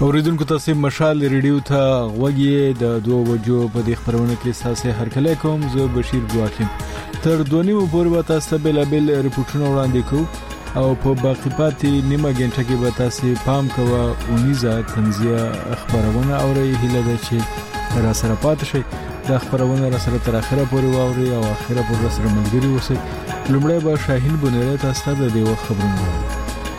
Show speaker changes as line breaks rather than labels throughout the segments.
اوریدونکو تاسو مشال ریډیو ته غوږی د 2 بجو په د خبرونه کې ساسه هر کله کوم زه بشیر جواکیم تر 2:30 پورې به تاسو بل ریپورتونه وړاندې کوم او په باقی پاتې نیمه غنټه کې به تاسو پام کوو اونیزه تنزیه خبرونه اوري هله ده چې را سره پات شي د خبرونه را سره تر اخره پورې واوري او اخره پورې سره ملګری اوسئ. لومړی به شاهین بنيره تاسو ته د دې وخت خبرونه وایي.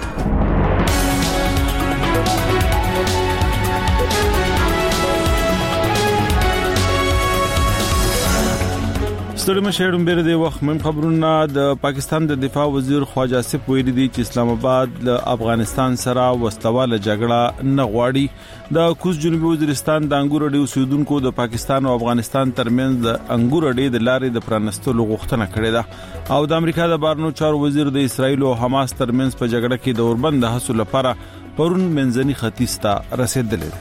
ستړي مشهورم بیر دی وخت من خبرونه د پاکستان د دفاع وزیر خواجه آصف ویلي دی چې اسلام آباد له افغانستان سره وسلواله جګړه نه غواړي. د کوز جنوبي وزیرستان د انګور اډې اوسیدونکو د پاکستان او افغانستان ترمنځ د انګور اډې د لارې د پرانستلو غوښتنه کړې ده او د امریکا د بهرنیو چارو وزیر د اسرایل او حماس ترمنځ په جګړه کې د اوربند حاصل لپاره پرون منځني ختیځ ته رسیدلې.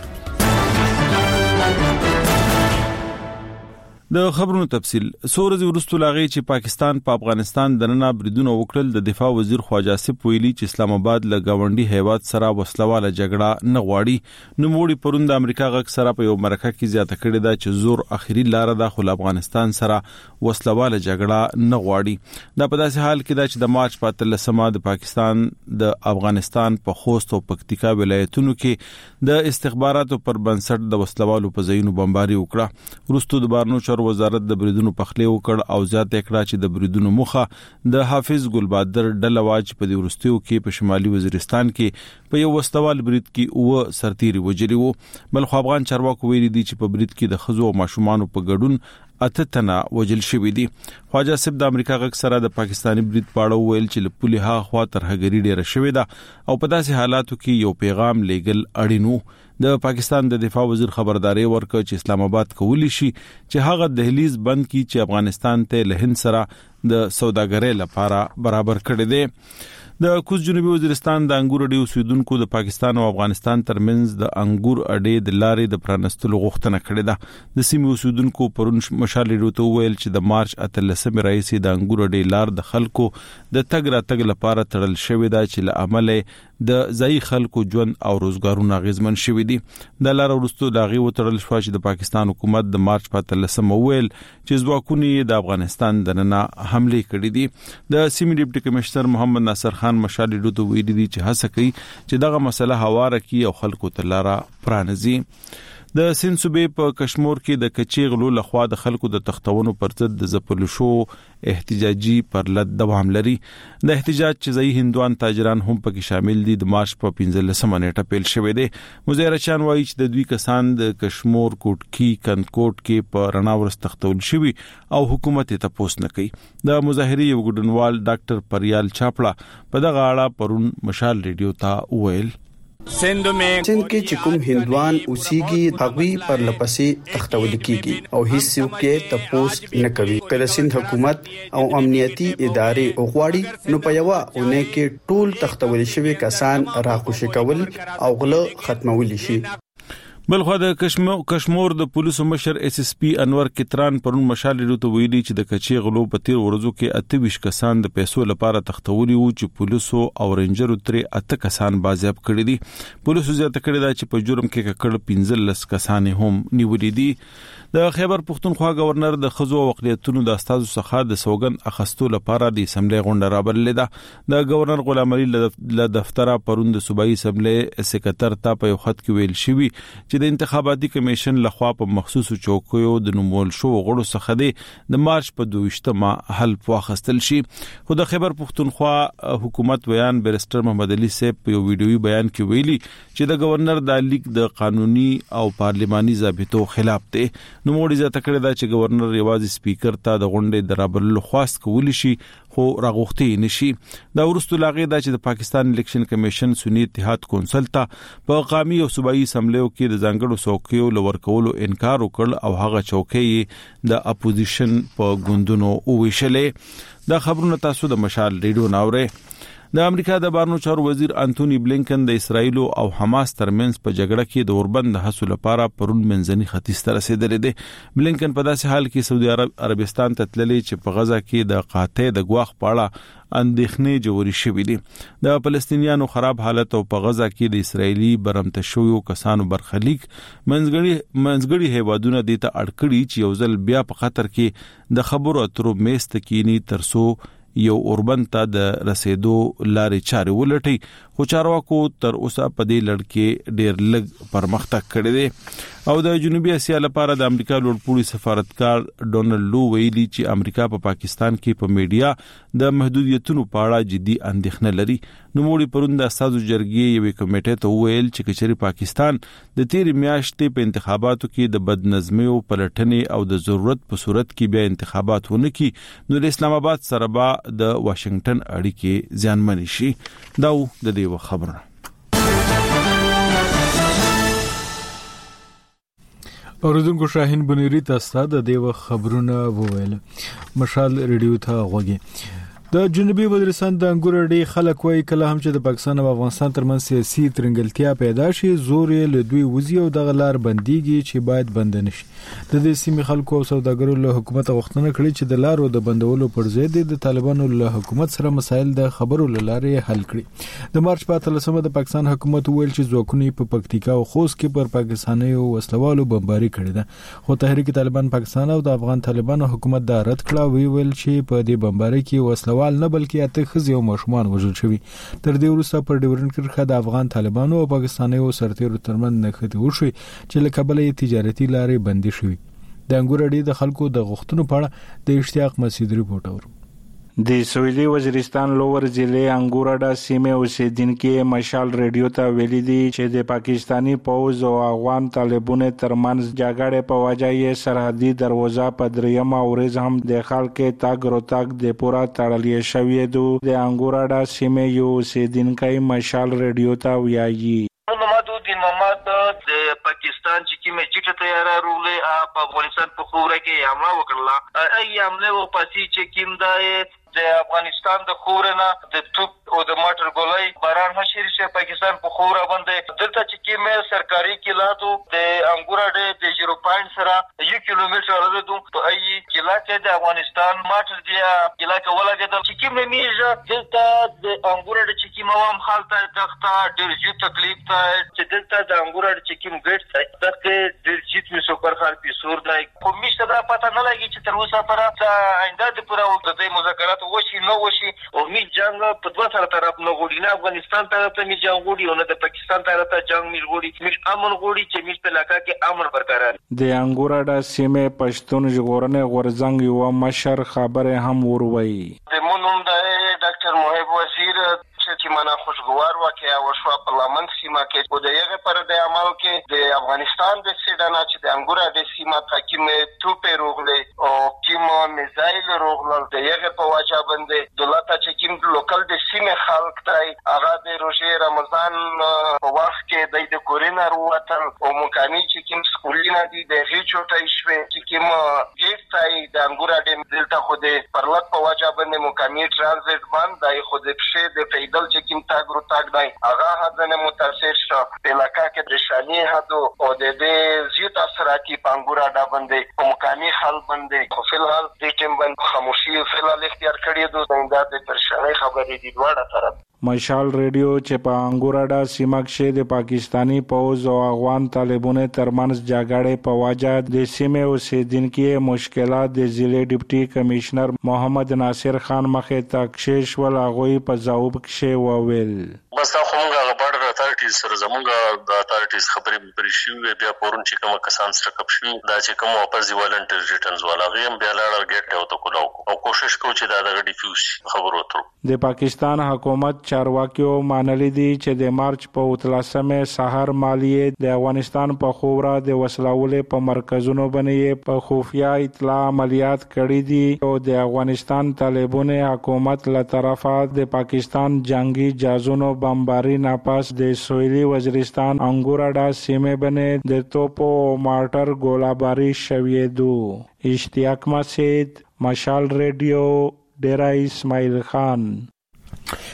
د خبرونو تفصيل سورزي ورستو لاغي چې پاکستان په افغانستان دننه بریدونه وکړل. د دفاع وزیر خواجه آصف ویلي چې اسلام آباد له گاونډي هیواد سره وسلواله جګړه نه غواړي. نو موړي پروند د امریکا غک سره په یو مرکه کې زیاته کړې ده چې زور اخیری لار داخل افغانستان سره وسلواله جګړه نه غواړي. دا په داسې حال کې ده چې د مارچ په 13مه د پاکستان د افغانستان په خوست او پکتیکا ولایتونو کې د استخباراتو پر بنسټ د وسلوالو په ځایونو بمباري وکړه. ورستو د بهرنیو چارو وزارت د بریدونو پخلی وکړ او زیاته کړه چې د بریدونو مخه د حافظ ګلبادر ډلواج په دی ورستیو کې په شمالي وزیرستان کې په یو وسلوال برید کې او سرتيري وجري وو. بل خو افغان چارواکو ویلي دي چې په برید کې د خزو او ماشومان په ګډون اتتنا وجل شوی دي. خواجه آصف د امریکا غک سره د پاکستانی برید پاړو ویل چې لپولی ها خوا تر هغری ډیره شوی ده او په داسې حالاتو کې یو پیغام لیګل اړینو. د پاکستان د دفاع وزیر خبرداري ورکړ چې اسلام آباد کولی شي چې هغه دهلیز بند کړي چې افغانستان ته له هند سره د سوداګرۍ لپاره برابر کړي دي. د کوز جنوبي وزیرستان د انګور اډې اوسیدونکو د پاکستان او افغانستان ترمنځ د انګور اډې د لارې د پرانستلو غوښتنه کړې ده. د سیمې اوسیدونکو پرون مشال ریډیو ویل چې د مارچ 13 رئیس د انګور اډې لار د خلکو د تګ راتګ لپاره تړل شوې ده چې له عمله د ځای خلکو ژوند او روزګارونه غیزمن شوې دي. د لار ورستو داغي وتړل شو چې د پاکستان حکومت د مارچ په 13 ویل چې ځواکونه د افغانستان دننه حمله کړې دي. د سیمې ډیپټي کمشنر محمد ناصر خان مشال ډوټو ویلي دي چې هڅه کوي چې دغه مسله هواره کړي او خلکو ته لاره پرانځي. د سند صوبې په کشمیر کې د کچېغلو لخوا د خلکو د تختونو پر ضد د زپل شو احتجاجي پرلط دوام لري. د احتجاج چې ځای هندوان تاجران هم پکې شامل دي د مارچ په 15 نیټه پیل شوې ده. مظاهرچیان وایي چې د دوی کسان د کشمیر کوټکی کندکوټ کې په رڼا ورس تختول شوی او حکومت ته پوس نه کوي. د مظاهرې یو ګډونوال ډاکټر پریال چاپړه په دغه اړه پرون مشال ریډیو ته ویل
سند کې چې کوم هندوان اوسېږي هغوی پر لپسې تختول کیږي او هیڅ څوک یې تپوس نه کوي. کله سند حکومت او امنیتي ادارې غواړي نو په یو اونۍ کې ټول تختول شوی کسان راخوشي کول او غله ختمول شي.
بلخو د کشمیر د پولیسو مشر اس اس پی انور کتران پرون مشال ریډیو ویلي چې د کچې غلو په تیر ورځو کې 28 کسان د پیسو لپاره تختولي وو چې پولیسو او رینجرو ترې 8 کسان بازیاب کړي دي. پولیسو زیاته کړی دا چې په جرم کې ککړ 15 کسان هم نیولې دي. د خیبر پختونخوا گورنر د خزو او اقلیتونو د استادو څخه د سوګن اخستو لپاره د اسمبلی غونډه رابللې ده. د گورنر غلام علي له دفتره پرون د صوبایي اسمبلی سکرټر ته په یو خط کې ویل شوی چې د انتخاباتي کمیشن لخوا په مخصوصو چوکیو د نومول شو غړو څخه د مارچ په 22مه حلف واخیستل شي. خو د خیبر پختونخوا حکومت بیان بیرستر محمد علي صاحب په یو ویډیوي بیان کې ویلي چې د گورنر د لیک د قانوني او پارلماني ضابطو خلاف دی. نو موږ زیاته کړی دا چې گورنر ریواز سپیکر ته د غونډې درابل خواست کولی شي خو راغوښتي نشي. دا ورستو لاغې دا چې د پاکستان الیکشن کمیشن سنی اتحاد کونسل ته په قومي او صوبایي اسمبلیو کې د ځانګړو څوکیو لور کولو انکار وکړ او هغه چوکۍ د اپوزیشن په ګوندونو وویشلې. دا خبرونه تاسو د مشال ریډیو ناوړې. د امریکا د بهرنیو چارو وزیر انټونی بلینکن د اسرایل او حماس ترمنځ په جګړه کې د اوربند حسو لپاره پرون منځني ختیځ ته رسیدلی دی. بلینکن په داسې حال کې سعودي عربستان ته تللی چې په غزا کې د قاطع د ګواښ په اړه اندېښنې جوړې شوې دي. د فلسطینیانو خراب حالت او په غزا کې د اسرایلی برمته شویو کسانو برخلیک منځګړي هیوادونه د ته اړکړي چې یو ځل بیا په خطر کې د خبرو اترو میز ته کینی ترسو یو اوربند ته د رسیدو لارې چارې ولټي، خو چارواکو تر اوسه په دې لړ کې ډېر لږ پرمختګ کړی دی. او د جنوبي اسیا لپاره د امریکا لوړپوړي سفارتکار ډونالډ لو ویلي چې امریکا په پاکستان کې په میډیا د محدودیتونو په اړه جدي اندېښنه لري. نوموړي پرون د اساسو جرګې یوې کمیټې ته وویل چې کچري پاکستان د تیرې میاشتې په انتخاباتو کې د بدنظمۍ او پلټنې او د ضرورت په صورت کې بیا انتخابات ونه کړي نو د اسلام آباد سره به د واشنگټن اړیکې زیانمن شي. دا د دې خبره.
اوریدونکو شاهین بنيري تاسو د دیو خبرونه وویل. مشال ریډیو ته غوږی. د جنوبي وزیرستان د انګور ډي خلک وایي کله هم چې د پاکستان او افغانستان ترمنځ سیاسي ترنګلتیا پیدا شي زور یې له دوی وزي او د غلار بنديږي چې باید بند نشي. د دې سیمې خلکو او سوداګرو له حکومت غوښتنه کړې چې د لارو د بندولو پر ځای د طالبانو له حکومت سره مسایل د خبرو لاره حل کړي. د مارچ په 13مه د پاکستان حکومت ویل چې ځواکونه په پکتیکا او خوست کې پر پاکستاني وسلوالو بمباري کړې ده، خو تحریک طالبان پاکستان او د افغان طالبانو حکومت دا رد کړه. ویل چې په دې بمباري کې وسلوال نه بلکې اته خزي او ماشومان وژل شوي. تر دې وروسته پر ډیورنډ کرښه د افغان طالبانو او پاکستانیو سرتیرو ترمنځ نښتې وشوي چې له کبله تجارتي لارې بندي شوي. د انګور ډي د خلکو د غوښتنو په اړه د اشتیاق مسعود ریپورت اورو.
د سویلي وزیرستان لوور ضلع انګوراډا سیمه اوسیدونکو مشال ریډیو ته ویلي دي چې د پاکستانی پوز او افغان طالبانو ترمنځ جګړې په وجه یې سرحدي دروازه په درېمه ورځ هم د خلکو تاګ روتاګ د پورا تړلې شوې ده. د انګوراډا سیمه یو اوسیدونکو مشال ریډیو ته ویایي
د پاکستان چې کومه جټه تیار رولې په افغانستان په خوره کې حمله وکړه ای حمله و پاتې چې کوم د افغانستان د خورنه د توپ او د ماټر ګولای باران هشیر شه پاکستان په خوره باندې دلته چې کومه سرکاري کلاتو د انګوراډه د 0.5 سره 1 کیلومتر لري په ای کلا کې د افغانستان ماټر دی کلا کې ولګیدل چې کومه میجه دلته د انګوراډه چې کومه هم حالت تخته ډېر جو تکلیف ته چې دلته د انګوراډه چې کوم ګټ دغه ډېر جیت می سو پر خال پیسور دی خو میشته دا پته نه لګي چې تر اوسه پر آینده د پوره وخت د مذاکرات وشي نو وشي او می جنگ په دوه سره طرف نه غوړي نه افغانستان طرف ته می جنگ غوړي او نه د پاکستان طرف ته جنگ می غوړي می امن غوړي چې می په علاقہ کې امن برقرار.
د انګوراډا سیمه پښتون ژغورنې غورځنګ یو مشر خبره هم وروي.
د مونږ د ډاکټر محب وزیر چې مانا خوشګوار واقعیا وشو په لمن سیمه کې او د یغه پر د عمل کې د افغانستان د سیډانا چې د انګوراډا سیمه حکیمه توپه روغله او کیمو میزایل روغله د یغه په واجب باندې دولت چې کیم لوکل د سیمه خلک تای هغه د روزه رمضان په وخت کې د کورینا وروتل او مکانی چې کیم سکولینا دي د هیڅوټای شوي چې کیم ګیټ تای د انګوراډا دلته خو د پرلط په واجب باندې مکانی ترانزیت باندې خو د پښې د پیدل چې کیم تاګ رو تاګ دی هغه حدنه متاثر شو په علاقہ کې د شانی حدو او د دې زیات اثراتي پنګوراډا باندې په مکانی حل باندې خو فلحال د ټیم باندې خاموشي فلحال اختیار کړی دوه د پرشانه خبرې دي دواړه طرف.
مشال ریډیو چې په انګوراډا سیمه کې د پاکستانی پوز او افغان طالبانو ترمنځ جګړې په وجه د سیمه اوسیدونکو مشکلات د ضلع ډیپټي کمشنر محمد ناصر خان مخې ته کشش ول هغه په ځواب کې وویل
بس دا کومه غبر اتارټیز سره زمونږه د اتارټیز خبرې پرې شوې بیا پورون چې کوم کسان سره کپ شو دا چې کوم اپوزي والنټر ریټرنز والا غیم بیا لاړ ګټ او تو او کوشش کوي چې دا د ډیفیوز خبرو تر
د پاکستان حکومت چارواکیو مانلی دي چې د مارچ په 13مه سحر مالیه د افغانستان په خوره د وسلوالې په مرکزونو باندې په خفیا اطلاع عملیات کړي دي او د افغانستان طالبانو حکومت له طرفه د پاکستان جنگي جهازونو بمباري ناپاس د سویلي وزیرستان انګوراډا سیمه باندې د توپو مارټر ګولاباری شوې دو. اشتیاق مسعود مشال ریډیو ډیرا اسماعیل خان.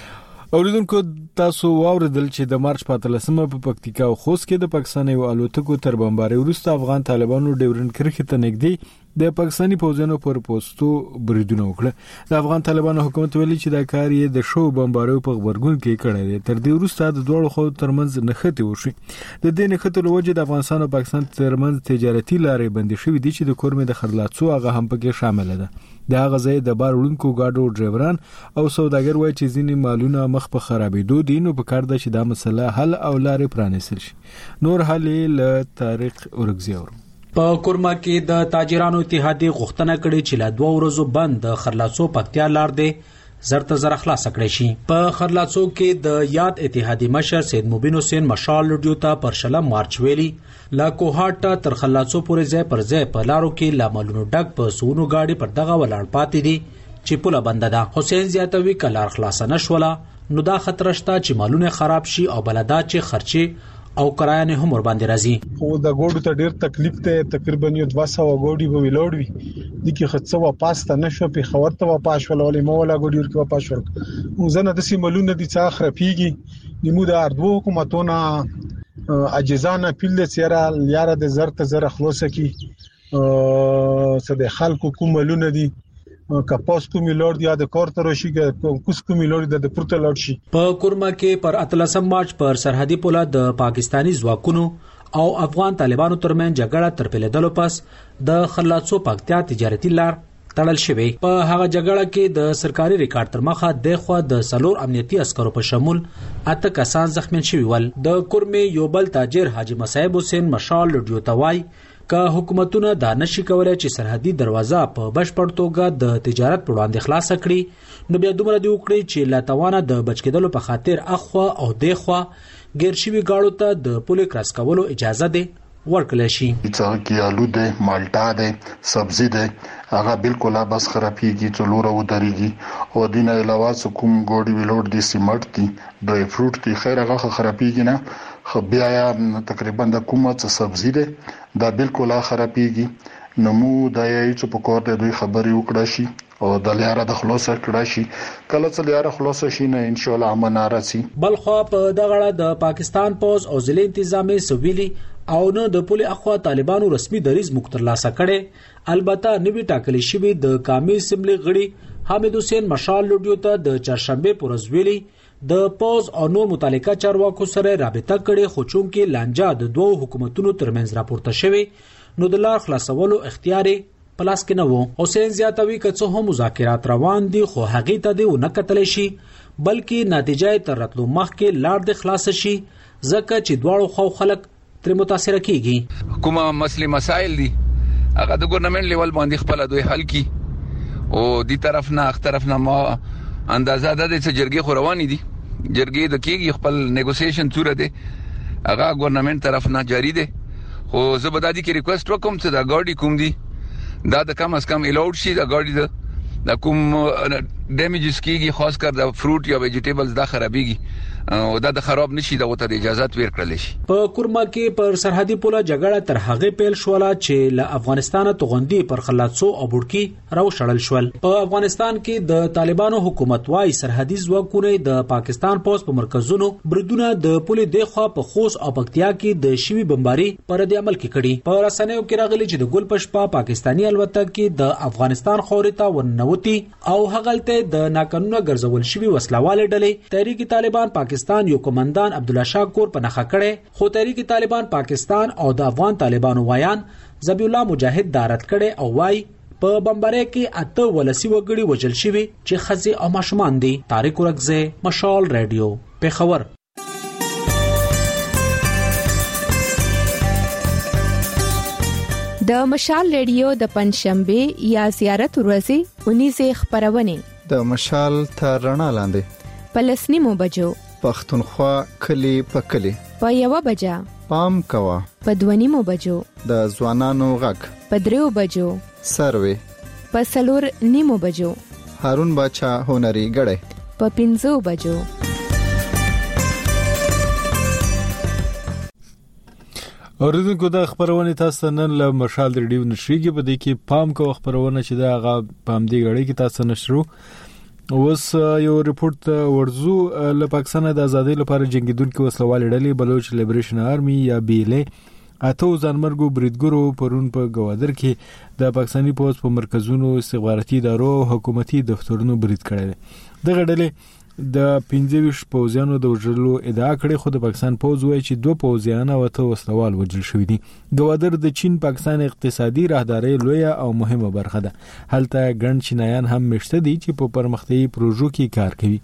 اوریدونکو تاسو واوریدل چې د مارچ 15مه په پکتیکا او خوست کې د پاکستان یو الوتکو تر بمبارۍ وروسته افغان طالبانو ډیورند کرښې ته نږدې د پاکستاني پوځونو پر پوسټو بریدونه وکړه. د افغان طالبانو حکومت ویلي چې دا کار یې د شو بمباریو په خبرګون کې کړی دی. تر دې وروسته د دوه خو ترمنځ نښتې وشي. د دې نښتې لوجه د افغانستان او پاکستان ترمنځ تجارتي لارې بندي شوې دي چې د کورمې د خرلاڅو هغه هم پکې شامل ده. د هغه ځای د بار وړونکو گاډو ډرایوران او سوداګر وایي چې ځینې مالونه مخ په خرابېدو دي، نو په کار ده چې دا مسله حل او لارې پرانیستل شي. نور حل له تاریخ اورګزیور
په کورما کې د تاجرانو اتحادیه غوښتنه کړې چې له 2 ورځو بند د خرلاڅو پکتیا لار دی زرته زر خلاص کړی شي. په خرلاڅو کې د یاد اتحادیه مشر سید مبین حسین مشال لډیو ته پر شلم مارچ ویلي لا کوهاټ تر خرلاڅو پورې ځای پر ځای په لارو کې لاملونو ډک په سونو گاډي پر دغه ولاړ پاتې دي چې پوله بند ده. حسین زیاتوي کلار خلاص نشوله نو دا خطر شته چې مالونه خراب شي او بلدا چې خرچي او کرایه نه هم ور باندې راځي.
خو د ګوډو ته ډیر تکلیف ته تقریبا 200 ګوډي به ویلوړ وي د کی خصه واپس ته نشو په خبر ته واپس ولولې مولا ګوډي ورکه واپس ورک وزنه د سیملونه د څا خرپیږي نیمو د اردو حکومتونه اجزانه پیل سیرا لیاره د زرت زر خلاص کی سده خلکو کوملونه دي کپاس کوم لورد یا د کورتر شي کوس کوم لورد د پورته لورد شي.
په کورما کې پر 13 مارچ پر سرحدي پوله د پاکستانی ځواکونو او افغان طالبانو ترمن جګړه تر پیلېدلو پس د خرلاڅو پکتیا تجارتي لار تړل شوی. په هغه جګړه کې د سرکاري ریکارډ تر مخه د خو د سلور امنیتي عسکرو په شمول 8 کسان زخمی شوي ول. د کورمې یو بل تاجر حاجی مصعب حسین مشال لډیو توای که حکومتونه دا نشي کولای چې سرحدي دروازه په بشپړ توګه د تجارت په وړاندې خلاص کړي نو بیا دومره دی وکړي چې لا توانه د بچکیدلو په خاطر اخوا او دیخوا ګرشوي گاړو ته د پولیس کراس کولو اجازه ده ورکړل شي.
چې کې آلو ده، مالټا ده، سبزی ده، هغه بالکل بس خرابېږي چې لور او دريږي او دینه علاوه کوم ګوډي ویلوډ دي سیمټ دي ډرای فروټ دي خیر هغه خرابېږي نه خو بیا تقریبا د کومه څه سبزی ده دا بالکل خرابېږي نو مو د یې چې په کور ته دوی خبري وکړه شي او د لیاره د خلاص کړه شي کله چې لیاره خلاص شي نه ان شاء الله امن راسي.
بلخو په دغه د پاکستان پوز او ضلع انتظامی سویلي او نو د پولی اخوا طالبانو رسمي دریز مختر لاسه کړي. البته نوی ټاکلي شوی د قومي اسمبلی غړي حامد حسین مشال لډیو ته د چهارشنبه پورز ویلي د پوز او نور متعلقه چارواکو سره رابطه کړي خو چون کې لانجه د دوه حکومتونو ترمنځ راپورته شوی نو د لار خلاصولو اختیار پلاس کې نه وو. حسین زیاتوي کڅو هم مذاکرات روان دي خو هغه ته دی نه کتل شي بلکې نتیجه تر راتلو مخکې لار د خلاص شي ځکه چې دواړو خو خلک تر متاثر کیږي.
کومه مسلې مسائل دي هغه د ګورنمنت لیول باندې خپل دوی حل کی او دی طرف نه اخ طرف نه ما اندازه ده چې جرګې خو روانې دي جرګې د کېږي خپل نیګوسییشن تور ده هغه ګورنمنت طرف نه جاری ده خو زبدادي کې ریکوست وکم چې دا ګاډي کوم دي دا د کم از کم الاود شي دا ګاډي د کوم ډیمیجز کېږي خاص کر د فروټ یا ویجیټیبلز دا خرابېږي او دا د خراب نشي دا وته اجازه ورکړل شي.
په کورما کې پر سرحدي پوله جګړه تر هغه پیل شوله چې له افغانستان توغندي پر خلاصو او بورکی راو شړل شول. په افغانستان کې د طالبانو حکومت وايي سرحدي ځواکونه د پاکستان پوز په مرکزونو بریدونه د پوله دیخوا په خوست او پکتیا کې د شوی بمباري پر د عمل کې کړي. په رسنیو کې راغلي چې د ګل پشپا پاکستانی الوتکه کې د افغانستان خوريته ونوتی او هغلته د ناقانونه ګرځول شوی وسلواله ډلې تحریک طالبان پاکستان یو کمانډان عبدالله شاکور په نخښه کړي خو تحریک طالبان پاکستان او د افغان طالبانو وایان ذبیح الله مجاهد دارت کړي او وای په بمبارۍ کې 8 ولسی وګړي وژل شوی چې خزي او ماشومان دي. طارق ورغزه مشال رادیو پیښور.
د مشال رادیو د پنځشنبه یا زیارت ورځې 19 خبرونه
د مشال تر رڼا لاندې
پلسنیمو بجو
پښتونخوا کلی په کلی
په 1 بجا
پام کوا
په 2 بجو
د ځوانانو غږ
په 3 بجو
سروي
په 4 بجو
هارون باچا هنري غړې
په 5 بجو.
اوریدونکو د خبرونه تاسو نن له مشال ریډیو نشریږي په دې کې پام کو خبرونه چې دا غا پام دی غړي کې تاسو نشرو اوس یو ریپورت ورزو له پاکستان د ازادۍ لپاره جنگیدونکو وسلوال ډلې بلوچ لیبریشن آرمي یا BLA اته ځانمرګو بریدګرو پرون په گوادر کې د پاکستاني پولیس په مرکزونو استخباراتي ادارو او حکومتي دفترونو برید کړی. دغه ډلې د 25 پوځیانو د وژلو ادعا کړې، خو د پاکستان پوځ وایي چې 2 پوځیان او 8 وسلوال وژل شوي دي. گوادر د چین پاکستان اقتصادي راهداري لویه او مهمه برخه ده. هلته ګڼ چینایان هم مشته دي چې په پرمختیايي پروژو کې کار کوي.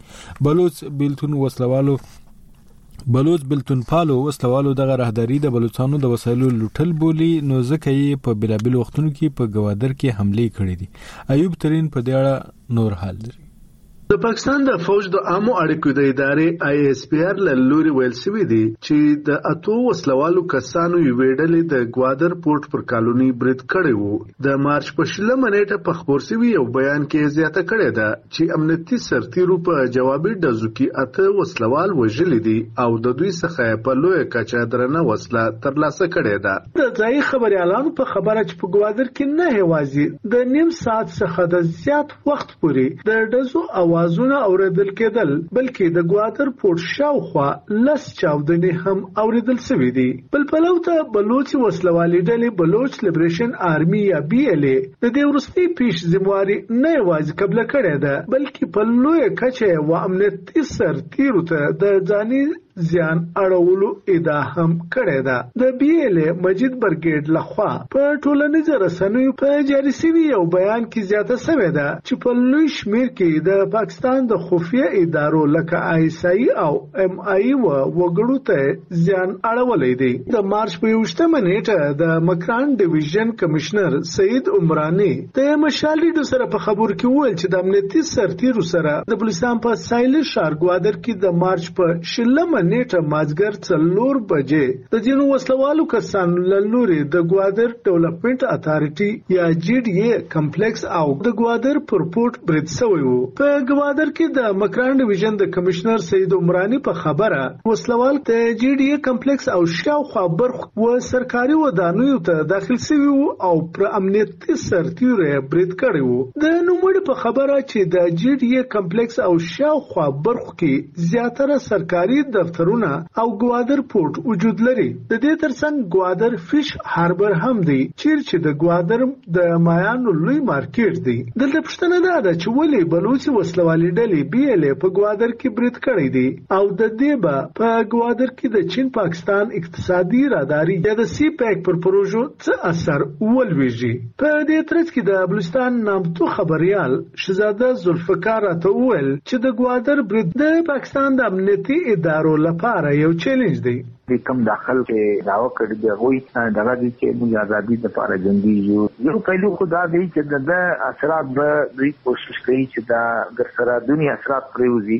بلوچ بلتونپالو وسلوالو دغه راهداري د بلوچستانو د وسایلو لوټل بولی، نو ځکه یې په بلابل وختونو کې په گوادر کې حمله کړې دي. ایوب ترين په دې اړه نور حال لري.
د پاکستان د فوج د عامو اړیکو د ادارې ISPR له لوري ویل شوی دی چې د اتو وسلوالو کسانو یو ویډلې د گوادر پورت پر کالونی برید کړی وو. د مارچ په 16 نیټه په خبر شوی یو بیان کې زیاته کړې ده چې امنیتي سرتیرو په جوابي ډزو کې اته وسلوال وژل دي او د دوی څخه په لوی کچا درنه وسله ترلاسه کړې ده. د ځای خبريالانو په خبره چې په گوادر کې نه هوازي د نیم ساعت څخه د زیات وخت پورې د ډزو اوازونه اوریدل کېدل، بلکې د گوادر پورت شاوخوا لس چاودنې هم اوریدل شوې دي. بل پلو ته بلوچ وسلوالي ډلې بلوچ لیبریشن آرمي یا BLA د دې وروستي پیش ذمہواری نه یوازې قبل کړې ده، بلکې په لوی کچه و امنیتي سرتیرو ته د ځاني زیان اړولو ادعا هم کړې ده. د BLA مجید برګیډ لخوا په ټولنیزو رسنیو په جاري شوی یو بیان کې زیاته شوې ده چې په لوی شمیر کې د پاکستان د خفیه ادارو لکه ISI او MI وګړو ته زیان اړولې دي. د مارچ په 28 نیټه د مکران ډیویژن کمشنر سید عمرانی د مشالډو سره په خبر کې وویل چې د امنیتي سرتیرو سره د بلوچستان په سایل شهر گوادر کې د مارچ په 16 نیټه مازګر 4 بجې د جنو وسلوالو کسانو لوري د گوادر ډیولپمنٹ اتھارټي یا GDA کمپلیکس او د گوادر پورپورت برید شوی وو. په گوادر کې د مکران ډیویژن د کمشنر سید عمرانی په خبره وسلوال د GDA کمپلیکس او شاوخوا برخ و سرکاري ودانیو ته داخل شوی وو او پر امنیتي سرتیرو برید کړی وو. د نوموړي په خبره چې د GDA کمپلیکس او شاوخوا برخ کې زیاتره سرکاري دفترونه او گوادر پورت وجود لري. د دې ترڅنګ گوادر فش هاربر هم دی چې د گوادر د مایانو لوی مارکیټ دی. دلته پښتنه ده چې ولې بلوچ وسلوالي ډلې BLA په گوادر کې برید کړی دی او د دې په گوادر کې د چین پاکستان اقتصادي راهداري یا د CPEC پر پروژو څه اثر ولويږي. په دې ترڅ کې د بلوچستان نامتو خبريال شهزاده ذوالفقار ته وویل چې د گوادر برید د پاکستان د امنیتي ادارو لپاره یو چیلنج دی.
د کم داخل کې داوا کړی دی وایي دغه دي چې موږ ازادي لپاره جنگي یو پهلو خدا دی چې د اثرات به دوی کوشش کوي چې دا ګرسره دنیا اثرات پروزي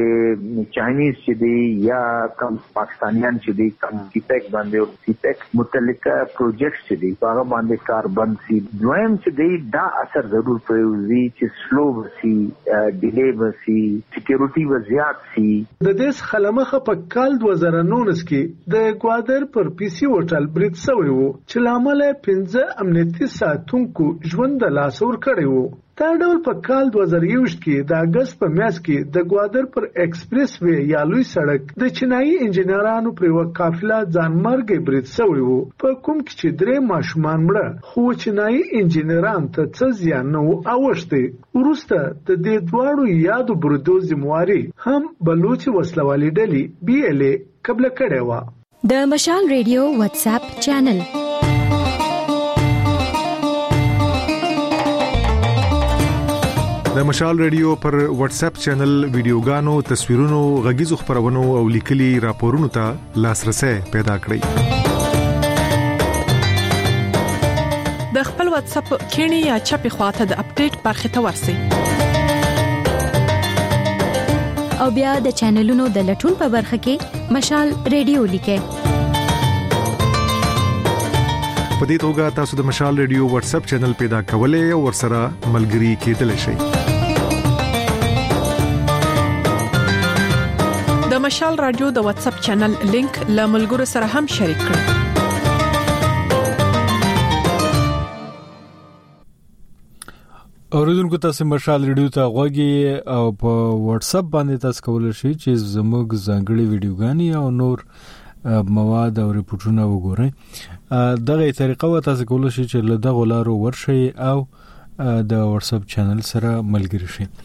چې چاینیز چې دی یا کم پاکستانیان چې دی کم CPEC باندې CPEC متعلقه پروجیکټ چې دی هغه باندې کار بند شي. دویم چې دی دا اثر ضرور پروزي چې سلو وسی ډیلی وسی سکیورټي وضعیت سي.
د دې خلمخه په کال 2019 کې د گوادر پر PC هوټل برید شوی وو چې لامل 15 امنیتي ساتونکو ژوند د لاس ور کړی وو. دا ډول په کال 2021 کې د اگست په میاشت کې د گوادر پر ایکسپریس وی یا لوی سړک د چینایي انجنیرانو پر یو قافله ځانمرګي برید شوی وو په کوم کې چې 3 ماشومان مړه خو چینایي انجنیران ته څه زیان نه اوښتي. ورسته د دې دواړو یادو بریدو ذمہواری هم بلوچ وسلوالي ډلې BLA قبل کړي و.
د مشال ریډیو واتس اپ چینل
د مشال ریډیو پر واتس اپ چینل ویډیوګانو، تصویرونو، غږیزو خبرونو او لیکلي راپورونو ته لاسرسي پیدا کړئ.
د خپل واتس اپ کینی یا چپی خواته د اپډیټ برخه ته ورسئ
او بیا د چینلونو د لټون په برخه کې مشال ریډیو لیکئ.
په دې توګه تاسو د مشال ریډیو واتس اپ چینل پیدا کولای او ورسره ملګري کېدلی شئ.
د مشال رادیو د واتس اپ چینل لینک له ملګرو سره هم شریک کړئ.
اوریدونکو تاسو مشال ریډیو ته غوږی او په واتس اپ باندې تاسو کولای شئ چې زموږ ځانګړي ویډیوګانی او نور مواد او ریپورتونه وګورئ. دغه طریقه و تاسو کولای شئ چې له دغه لارو ورشئ او د واتس اپ چینل سره ملګری شئ.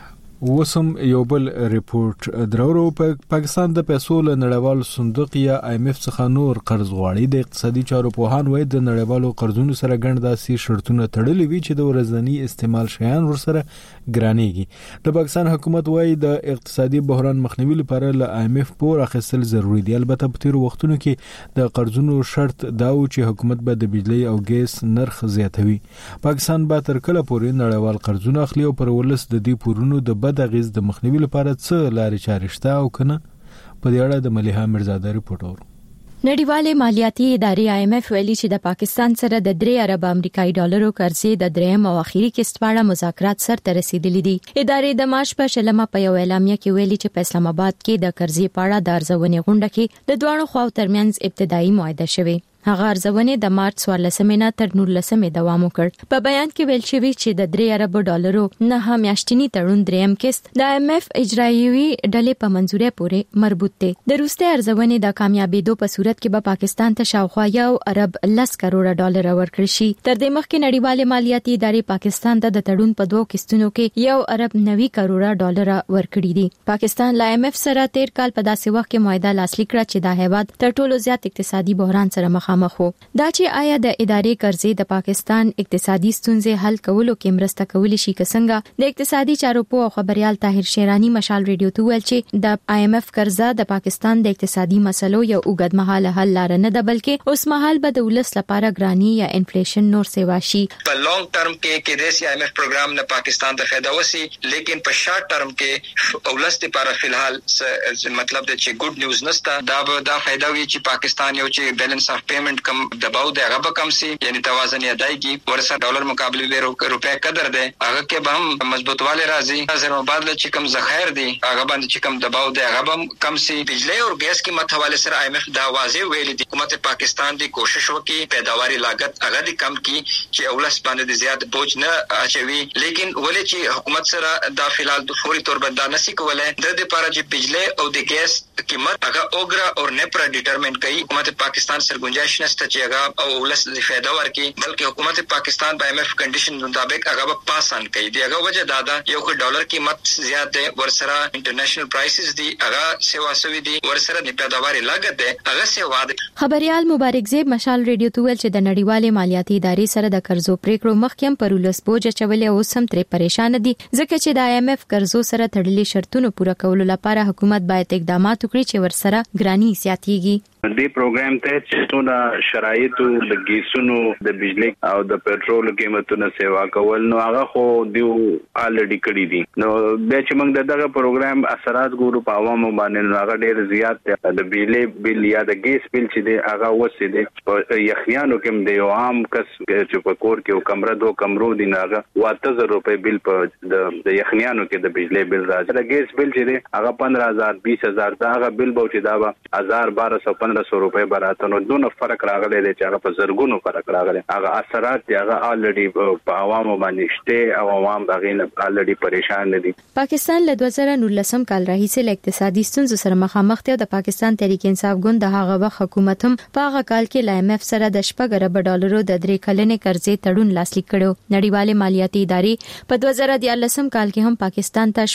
وسم یو بل ریپورت درورو په پاکستان د پیسو له نړیوال صندوق یا IMF څخه نور قرض غواړي. د اقتصادي چارو پوهان وایي د نړیوالو قرضونو سره ګڼ داسې شرطونه تړلي وي چې د ورځنی استعمال شیان ورسره ګرانېږي. د پاکستان حکومت وایي د اقتصادي بحران مخنیوي لپاره له IMF پور اخیستل ضروری دي. البته په تیر وختونو کې د قرضونو شرط دا و چې حکومت به د بجلی او ګیس نرخ زیاتوي. پاکستان به تر کله پورې نړیوال قرضونه اخلي او پر ولس د دې پورونو د د غیز د مخنیوي لپاره څه لارې چارې شته او کنه؟ په دې اړه د مليحه مرزاده ریپورت اورو.
نړیوالې مالیاتي ادارې IMF ویلي چې د پاکستان سره د 3 ارب امریکایي ډالرو قرضې د دریم او اخیری قسط په اړه مذاکرات سرته رسیدلي دي. ادارې د مارچ په شلمه په یو اعلامیه کې ویلي چې په اسلام آباد کې د قرضې په اړه د ارزونې غونډه کې د دوه خواو ترمنځ ابتدایي معاهده شوه. هغه ارزونې د مارچ 14 نه تر 19 دوام وکړ. په بیان کې ویل شوی چې د 3 ارب ډالرو نه میاشتنی تړون دریم قسط د IMF اجرایوي ډلې په منځوري پورې مربوط دی. د روسي ارزونې د کامیابیدو په صورت کې به پاکستان ته شاوخوا یو ارب 10 کروڑ ډالر ورکړي شي. تر دې مخکې نړیوالې مالیاتي ادارې پاکستان ته د تړون په 2 قسطونو کې یو ارب 90 کروڑ ډالر ورکړي دي. پاکستان له IMF سره 13 کال په داسې وخت کې معاهده لاسلیک کړه چې د هیواد تر ټولو زیات اقتصادي بحران سره مخامخ وو. دا چې آیا د ادارې قرضې د پاکستان اقتصادي ستونزې حل کولو کې مرسته کولی شي که څنګه؟ د اقتصادي چارو په خبريال طاهر شیرانی مشال ریډیو ته ویل چې د IMF قرضه د پاکستان د اقتصادي مسلو یو اوږدمهاله حل لار نه ده، بلکې اوس مهال به د ولس لپاره ګرانی یا انفلیشن نور سیوا شي.
په لانګ ټرم کې د IMF پروګرام نه پاکستان ته فائدہ وسی، لیکن په شارټ ټرم کې ولس لپاره فلحال مطلب د چې ګډ نیوز نشته. دا فائدہ وی چې پاکستان یو چې بیلانس اف پیمنٹ کم دباو دی هغه کم سي، یعنی توازن ادایګي ورسره ډالر مقابله د روپیا قدر دی هغه کې به هم مضبوطواله راځي. زر مبادله چې کم ذخایر دي هغه باندې چې کم دباو دی هغه هم کم سي. بجلی او ګیس قیمت حواله سره IMF دا واضح ویلي دي حکومت پاکستان دی کوشش وکړي پیداواري لاګت هغه دي کم کی چې اولس باندې زیات بوج نه اچوي، لیکن ولې چې حکومت سره دا فلحال د فوري تور باندې نسی کولای د دې لپاره چې بجلی او د ګیس قیمت هغه اوګرا او نیپرا ډیټرمن کوي. حکومت پاکستان سره گنجائش نشته چې هغه او ولس د فائدہ ورکړي، بلکې حکومت پاکستان په IMF کنډیشن مطابق هغه پاسان کوي. دیغه وجه دادا یو ډالر قیمت زیات دی، ورسره انټرنیشنل پرایسز دي هغه سیوا سوي دي، ورسره د پیداواري لاګت دی هغه سیوا دي.
خبريال مبارک زیب مشال ریډیو ته ویل چې د نړیوالې مالیاتي ادارې سره د قرضو پریکړو مخکیم پر ولس بوج چولې او سم ترې پریشان دي، ځکه چې د IMF قرضو سره تړلي شرطونه پوره کولو لپاره حکومت باید اقدامات وکړي چې ورسره ګرانی زیاتیږي.
دې پروګرام ته چې څونه شرایط د ګیسونو د بجلی او د پېټرول قیمتونو سیوا کول نو هغه خو دیو الریډي کړی دي. نو د چې موږ دغه پروګرام اثرات ګورو په عوامو باندې نو هغه ډېر زیات دی. د بجلی بل یا د ګیس بل چې دی هغه وسې دی په یخیانو کې د یو عام کس چې په کور کې یو کمره 2 کمرو دی نه هغه 8000 روپے بل په د یخنیانو کې د بجلی بل راځي. د ګیس بل چې دی هغه 15000 20000 دا هغه بل به چې دا 1000 1200 روپے براته نو دونه فرق راغلی دی چې هغه په زرګونو فرق راغلی. هغه اثرات دی هغه الریډي په عوامو باندې شته او عوام هغه الریډي پریشان دي.
پاکستان له 2019 کال راهیسې له اقتصادي ستونزو سره مخامخ دی. د پاکستان تحریک انصاف ګوند د هغه وخت حکومت هم په هغه کال کې له IMF سره د 4 ارب ډالرو د 3 کلنې قرضې تړون لاسلیک کړو. نړیوالې مالیاتي ادارې په 2014 کال کې هم پاکستان ته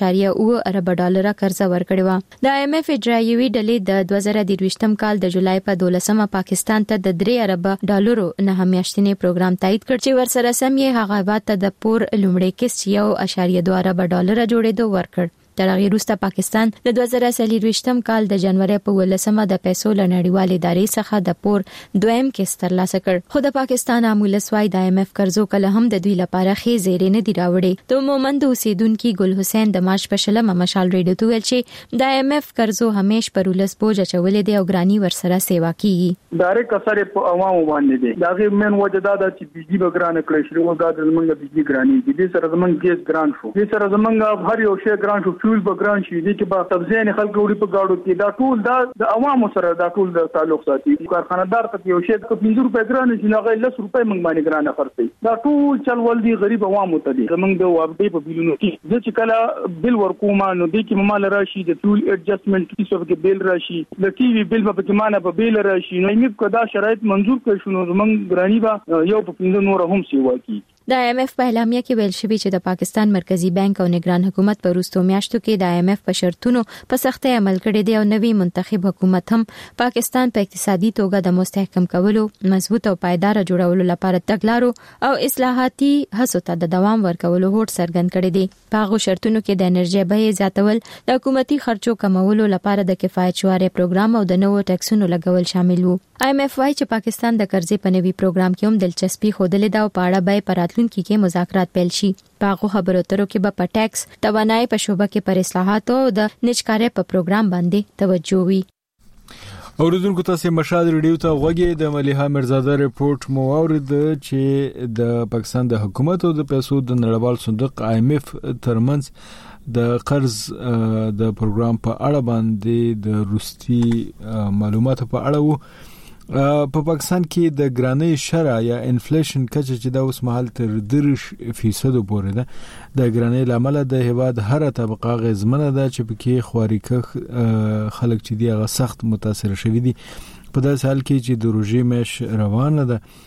4.9 ارب ډالر قرضه ورکړې و. د IMF اجرایوي ډلې د 2023 کال د جولای په 12مه پاکستان ته د 3 ارب ډالرو نه میاشتنی پروګرام تایید کړ چې ورسره سم یې هغه وخت د پور لومړی قسط 1.2 ارب ډالر جوړېدو ورکړ. تر هغه وروسته پاکستان د 2023 کال د جنوري په 18مه د پیسو لنړیوالې ادارې څخه د پور دویم قسط ترلاسه کړ. خو د پاکستان عامل سوای د IMF قرضو کله هم د دوی لپاره خې زیرې نه دی راوړي. د مومند اوسیدونکو ګل حسین د مارچ په شلمه مشال ریډیو ته ویل چې د IMF قرضو همیش پر ولس بوج چولې دی او ګرانی ورسره سیوا کیږي.
ډایرکټ اثر په عوامو باندې دی. دا غي من وجه دا چې بجلی بګرانه کړی شو، دا د زمونږ بجلی ګرانی دي. د سره زمونږ ګیس ګران شو، د سره زمونږ هر یو شی ګران شو، فیول بګران شي دي کې به سبزیان خلک وړي په گاډو کې دا ټول د عوامو سره دا ټول د تعلق ساتي. کارخانه‌دار ته یو شی د 50 روپے ګران شي نه غي 10 روپے موږ باندې ګران خرڅي. دا ټول چل ول دي غریب عوامو ته دي. موږ د وابډي په بیلونو کې د چې کله بل ورکوما نو د کې مال راشي د فیول ایڈجسټمنٹ کې څه کې بل راشي د ټي وی بل په کې مانه په بل راشي نو موږ کدا شرایط منظور کړو شنو موږ ګرانی با یو په 15 نور هم سی واکي.
د IMF په اعلامیه کې ویل شوی چې د پاکستان مرکزی بانک او نگران حکومت په وروستو میاشتو کې د IMF په شرطونو په سختۍ عمل کړی دی او نوی منتخب حکومت هم پاکستان په اقتصادي توګه د مستحکم کولو، مضبوط او پایدار جوړولو لپاره تګلارو او اصلاحاتي هڅو ته د دوام ورکولو هوډ څرګند کړی دی. په هغه شرطونو کې د انرژي بیې زیاتول، د حکومتي خرچو کمولو لپاره د کفایت شوارې پروګرام او د نوو ټیکسونو لګول شامل وو. IMF وايي چې پاکستان د قرضې په نوي پروګرام کې هم دلچسپي خوده ده او په اړه به پراتلونکو کې مذاکرات پیل شي. په هغه خبرو اترو کې به په ټیکس، توانایي په شوبه کې پر اصلاحاتو او د نجکارۍ په پروګرام باندې توجه وي.
اوریدونکو تاسو مشال ریډیو ته غوږی د مليحه مرزاده ریپورت مو اورید چې د پاکستان د حکومت او د پیسو د نړیوال صندوق IMF ترمنځ د قرض د پروګرام په اړه باندې د روستي معلوماتو په اړه وو. په پاکستان کې د ګرانۍ شرع یا انفلیشن کچه چې د اوس مهال تر 3% پورې ده. د ګرانۍ لامل د هیواد هر طبقه غزمنه ده چې پکې خواريکه خلک چې دی هغه سخت متاثر شوي دي. په داسې حال کې چې د روزي مش روانه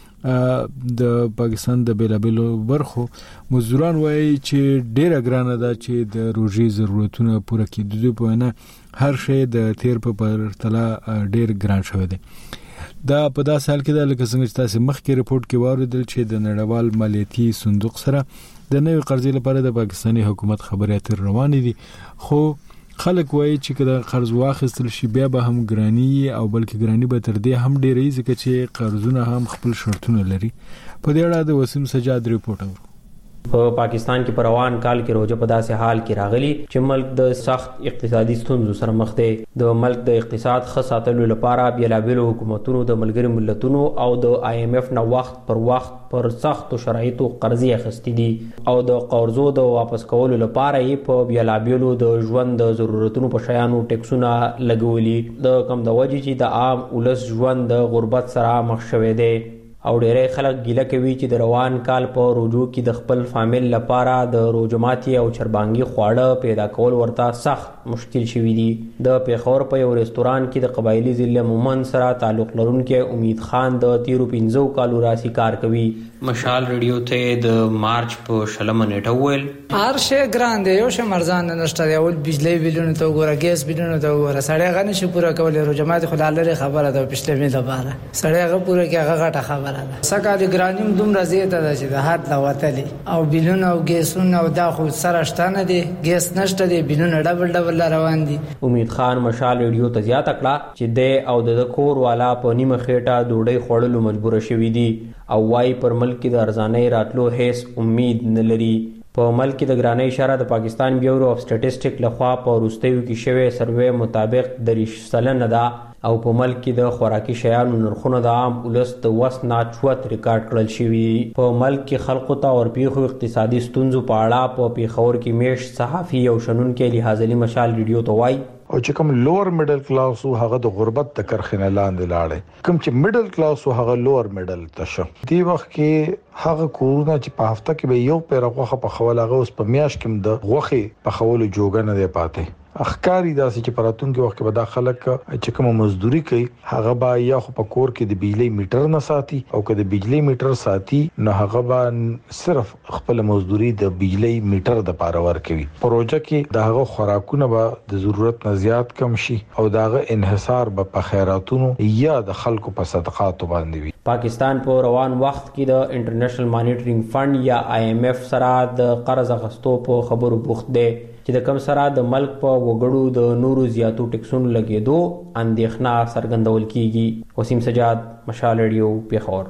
ده د پاکستان د بیلابیلو برخو مزدوران وایي چې ډیره ګرانه ده چې د روزي ضرورتونه پوره کړي. دوی په نه هر شی د تیر په پرتله ډیر ګران شوی دی. دا په داسې حال کې ده لکه څنګه چې تاسو مخکې ریپورت کې واوریدل چې د نړیوال مالیاتي صندوق سره د نوې قرضې لپاره د پاکستاني حکومت خبرې اترې روانې دي. خو خلک وایي چې کله قرض واخیستل شي بیا به هم ګرانی او بلکې ګرانی به تر دې هم ډېرې ځکه چې قرضونه هم خپل شرطونه لري. په دې اړه د وسیم سجاد ریپورت اورو.
په پاکستان کې په روان کال کې روزه په داسې حال کې راغلي چې ملک د سخت اقتصادي ستونزو سره مخ دی. د ملک د اقتصاد ښه ساتلو لپاره بیلابیلو حکومتونو د ملګري ملتونو او د IMF نه وخت پر وخت پر سختو شرایطو قرضې اخیستې دي او د قرضو د واپس کولو لپاره یې په بیلابیلو د ژوند د ضرورتونو په شیانو ټیکسونه لګولي. د کم د وجې چې د عام ولس ژوند د غربت سره مخ شوی دی او ډېری خلک ګیله کوي چې د روان کال په روزو کې د خپل فامیل لپاره د روزماتي او چربانګي خواړه پیدا کول ورته سخت مشکل شوي دي. د پیښور په یو رستوران کې د قبایلی ضلع مومن سره تعلق لرونکي امید خان د 13 کالو راسي کار کوي. مشال ریډیو ته د مارچ په 16 نیټه ویل
هر شی ګران دی، یو شی مرزان نشته دی. اول بجلی بیلونه ته وګوره، ګیس بیلونه ته وګوره، سړی غنه شي پوره کولای. روزماتي خدای لري خبره ده پښته می لپاره سړی هغه پوره کې هغه غټه خبره سکه د ګرانیم دومره زیاته ده چې د حد لا وتلی او بیلونه او ګیسونه او دا خو سره شته دي، ګیس نشته دي، بیلونه ډبل روان دي.
امید خان مشال ریډیو ته زیاته کړه چې د او د کور والا په نیمه خېټه ډوډۍ خوړلو مجبور شوی دي او وايي پر ملک د ارزانۍ راتلو هیڅ امید نه لري. په ملک کې د ګرانۍ شرح د پاکستان بیورو اف سټټیسټیک لخوا په وروستیو کې شوی سروې مطابق 3% ده او په ملک کې د خوراکي شیانو نرخونه د عام ولس د وس نه چوت ریکارډ کړل شوي. په ملک کې خلکو ته ورپیښو اقتصادي ستونزو په اړه په پیښور کې میش صحافي او شنونکي لحاظ علي مشال ریډیو ته وایي
او چې کوم لوور میډل کلاس او هغه د غربت د کرخنه لاندې لاړې، کوم چې میډل کلاس او هغه لوور میډل تشه. دی وخت کې هغه کورونه چې په هفته کې به یو پیر غوخه په خوله هغه اوس په میاش کې د غوخه په خولو جوګه نه دی پاتې. اخکاری داسې چې پراتونکو وخت کې به دا خلک چې کوم مزدوري کوي هغه به یا خو په کور کې د بجلی میټر نه ساتي او که د بجلی میټر ساتي نو هغه به صرف خپل مزدوري د بجلی میټر د پاره ورکوي. پروژه کې د هغه خوراکونه به د ضرورت نه زیات کم شي او داغه انحصار به په خیراتونو یا د خلکو په صدقاتو باندې وي.
پاکستان په روان وخت کې د انټرنیشنل مانیټرینګ فند یا IMF سره د قرض اخیستو په خبرو بوخت دی چې د کم سره د ملک په وګړو د نورو زیاتو ټیکسونو لګېدو اندېښنه څرګندول کیږي. وسیم سجاد، مشال ریډیو، پیښور.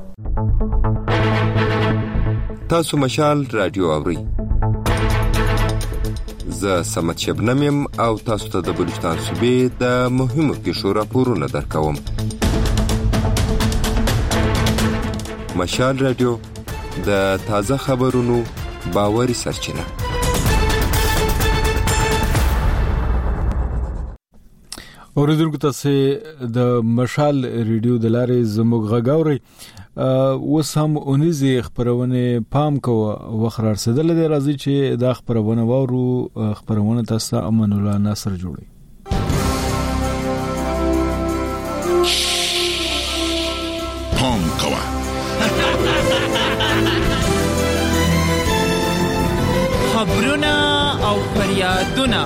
تاسو مشال رادیو اورئ. زه سمت شبنم یم او تاسو ته د بلوچستان صوبې د مهمو پیښو راپورونه درکوم. مشال رادیو د تازه خبرونو باوري سرچینه.
اوریدونکو تاسو د مشال ریډیو د لارې زموږ غاوري وسم اونیزه خبرونه پام کوه وخرار سدل د راځي چې دا خبرونه وورو خبرونه تاسو امن الله ناصر جوړي
پام کوه
خبرونه او فریادونه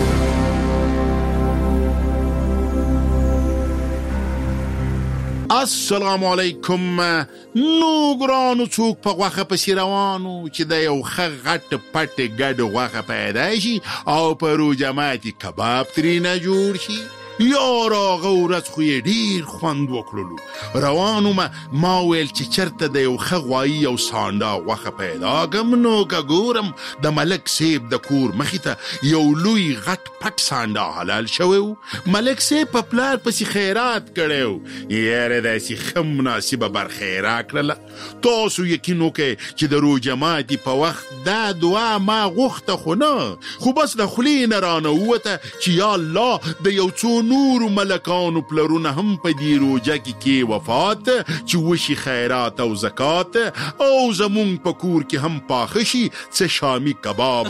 السلام علیکم. نو ګرانو څوک په غوخه پسې روانو چې د یو غټ پټ ګډ غوخه پیدا شي او په روجماتي کباب ترینه جوړ شي. یارا غورت خوی ډیر خوند وکړلو. روانو ما ویل چې چرته د یو غوایی او سانډا غوخه پیدا کم نو ګورم د ملک سیب د کور مخې ته یو لوی غټ پټ سانډا حلال شوی. ملک سیب په پلار پسې خیرات کړو. یاره داسې خم مناسبه برخیره کړله. تاسو یقین وکئ چې د روجماتي په وخت دا دعا ما غوښته خو نه، خو بس د خولې نه رانه ووته چې یا الله د یو څو نور ملکانو پلرونه هم په دې روجه کې وفات چې وشي خیرات او زکات او زمون په کور کې هم پاخه شي څه شامي کباب.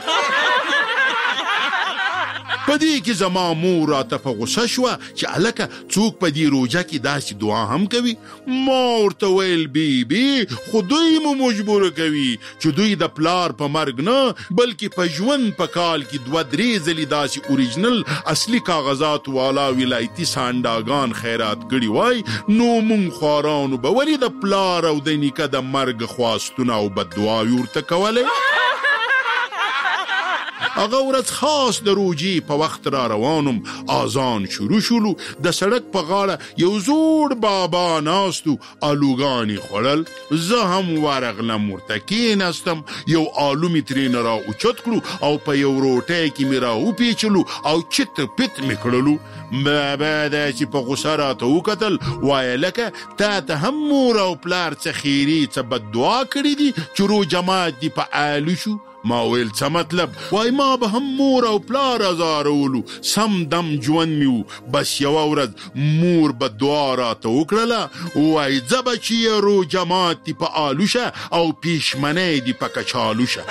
پدې کې زما مور راته په غوسه شوه چې الکه څوک په دې روجه کې داسې دعا هم کوي. ما ورته ویل بی خو دوی مو مجبور کوي چې دوی د پلار په مرګ نه بلکې په ژوند په کال کې 2-3 ځلې داسې اوریجنل اصلي کاغذات والا ولایتي سانډاګان خیرات کړي وای نو مونږ خوارانو به ولې د پلار او د نیکه د مرګ خواستونه او بددعاوې ورته کولې. هغه ورځ خاص د روجي په وخت را روانم. اذان شروع شولو. د سړک په غاړه یو زوړ بابا ناستو آلوګانی خوړل. زه هم ورغلم ورته کېناستم. یو آلو مې ترېنه را اوچت کړو او په یو روټۍ کې مې را وپیچلو او چت پت مې کړلو. بابا داسې په غوسه راته وکتل. وایه لکه تا ته هم مور او پلار څه خیري څه بددعا کړي دي چې روجه مات دي په آلو شو. ما ویل څه مطلب؟ وای ما به هم مور او پلار ازارولو. سم دم ژوند میو. بس یوه ورځ مور بددعا راته وکړله. وای ځه بچیه روجه مات دي په آلو شه او پیشمنۍ دي په کچالو شه.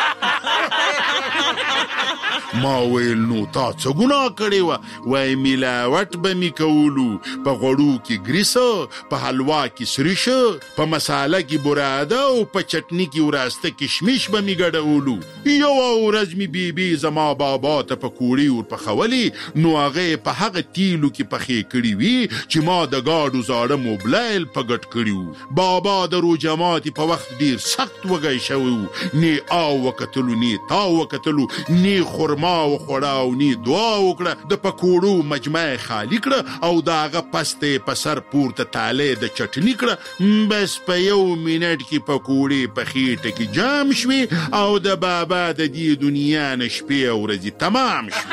ما ویل نو تا څه ګناه کړې وه؟ وای ملاوټ به مې کولو. په غوړو کې ګریسه، په حلوا کې سریشه، په مساله کې براده او په چټني کې وراسته کشمش به مې ګډولو. یوه ورځ مې بیبي زما بابا ته پکوړې ورپخولې نو هغه په هغه تیلو کې پخې کړي وي چې ما د ګاډو زاړه موبلایل په ګټ کړي وو. بابا د روجه ماتي په وخت ډیر سخت وږی شوی وو. نه آو وکتلو نه تا وکتلو نه خرما وخوړه او نه دعا وکړه. د پکوړو مجمع خالی کړه او د هغه پسته په سر پورته تاله د چټنی کړه. بس په یو منټ کې پکوړې په خېټه کې جام شوې او د بابا د دې دنیا نه شپې او ورځې تمام شوې.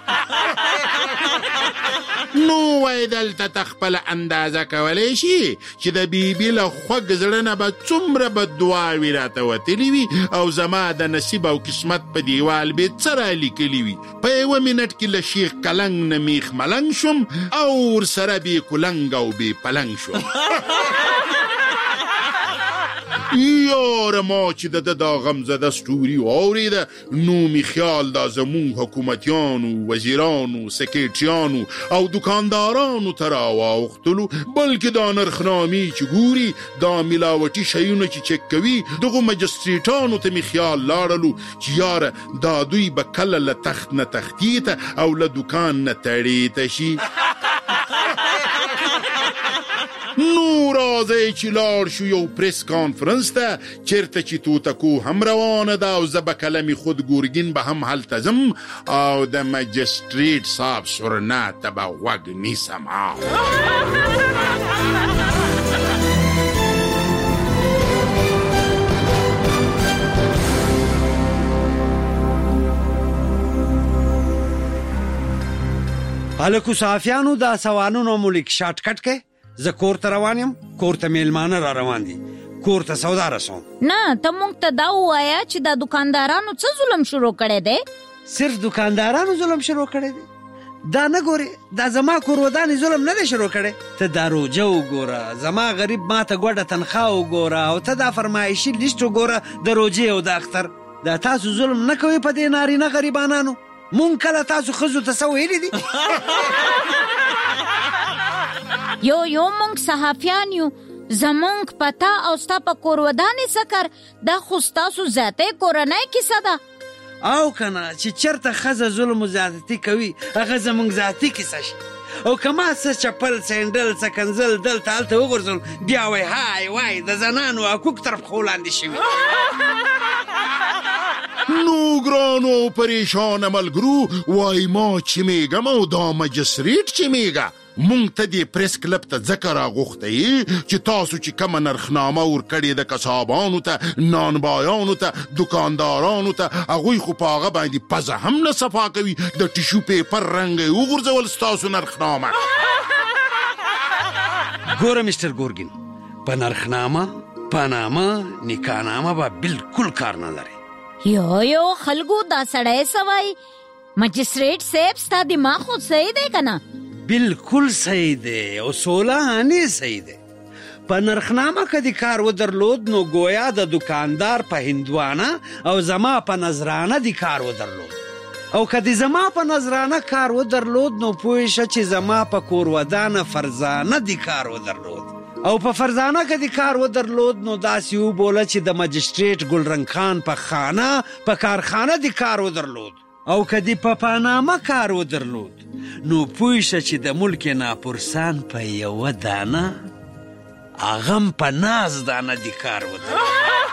نو وای دلته تخپل اندازه کولی شي چې د بیبي له خوږ زړه نه به څومره بددعاوې راته وتلي وي او زما د نصیب او قسمت په دیوال به څه رالیکلي وي. په یوه منټ کې له شیخ کلنګ نه میخ ملنګ شوم او ورسره بې کلنګ او بې پلنګ شوم. یاره ما چې د دا غمزده ستوري واورېده نو می خیال دا زمون حکومتیانو، وزیرانو، سکرټریانو او دکاندارانو ته راواوښتلو. بلکې دا نرخنامې چې ګوري دا ملاوټي شیونه چې چک کوي دغو مجستریټانو ته می خیال لاړلو چې یاره دا دوی به کله له تخت نه تختي ته او له دکان نه تړې ته شي. نو راځئ چې لاړ شو یو پریس کانفرنس ته چیرته چې توتکو هم روانه ده او زه به کلمې خود ګورګین به هم هلته ځم او د مجستریټ صاحب سرنا ته به غوږ نیسم.
هلکو صحافیانو دا سوالونو مو لیک شارټ کټ کې زه کور ته روان یم. کور ته میلمانه را روان دي. کور ته سودا رسوم.
نه ته مونږ ته دا ووایه چې دا دکاندارانو څه ظلم شروع کړی دی؟
صرف دکاندارانو ظلم شروع کړی دی؟ دا نه ګورې دا زما کور ودانې ظلم نه دی شروع کړی ته دا روجه وګوره زما غریب ما ته ګوډه تنخواه وګوره او ته دا فرمایشي لیست وګوره د روجې او د اختر دا تاسو ظلم نه کوئ په دې نارینه غریبانانو مونږ کله تاسو ښځو ته څه ویلي دي
یو مونږ صحافیان یو زمونږ پتا او ستا په کور ودانې سکر دا خو ستاسو ذاتي کورنۍ کیسه ده
او کنه چې چرته ښځه ظلم و زیاتتي کوي هغه زمونږ ذاتي کیسه شي او که ما څه چپل سینډل څه کنزل دلته هلته وغورځول بیا وای های وای د زنانو حقوق تر پښو لاندې شوي
نو ګرانو پریشانه ملګرو وای ما چې میږم او دا مجسټریټ چې میږه مونږ ته دې پریس کلب ته ځکه راغوښتی چې تاسو چې کومه نرخنامه ورکړې د قصابانو ته نانبایانو ته دکاندارانو ته هغوی خو په هغه باندې پزه هم نه صفا کوي د ټیشو پیپر رنګ یې وغورځول ستاسو نرخنامه
ګوره مستر ګورګین په نرخنامه پنامه نکاحنامه به بالکل کار نه لري
یو خلکو دا سړی سوای مجسټریټ صاحب ستا دماغ خو صحیح دی که نه
بالکل صحیح دی او سولانې صحیح دی په نرخنامه که د کار ودرلود نو گویا د دکاندار په هندوانه او زما په نظرانه د کار ودرلود او که د زما په نظرانه کار ودرلود نو پوه شه چې زما په کور ودانه فرزانه د کار ودرلود او په فرزانه که د کار ودرلود نو داسې وبوله چې د مجسټریټ ګلرنګ خان په خانه په کارخانه د کار ودرلود او که د په پانامه کار ودرلود نو پوه شه چې د ملک ناپرسان په یوه دانه هغم په ناز دانه د کار ودرلود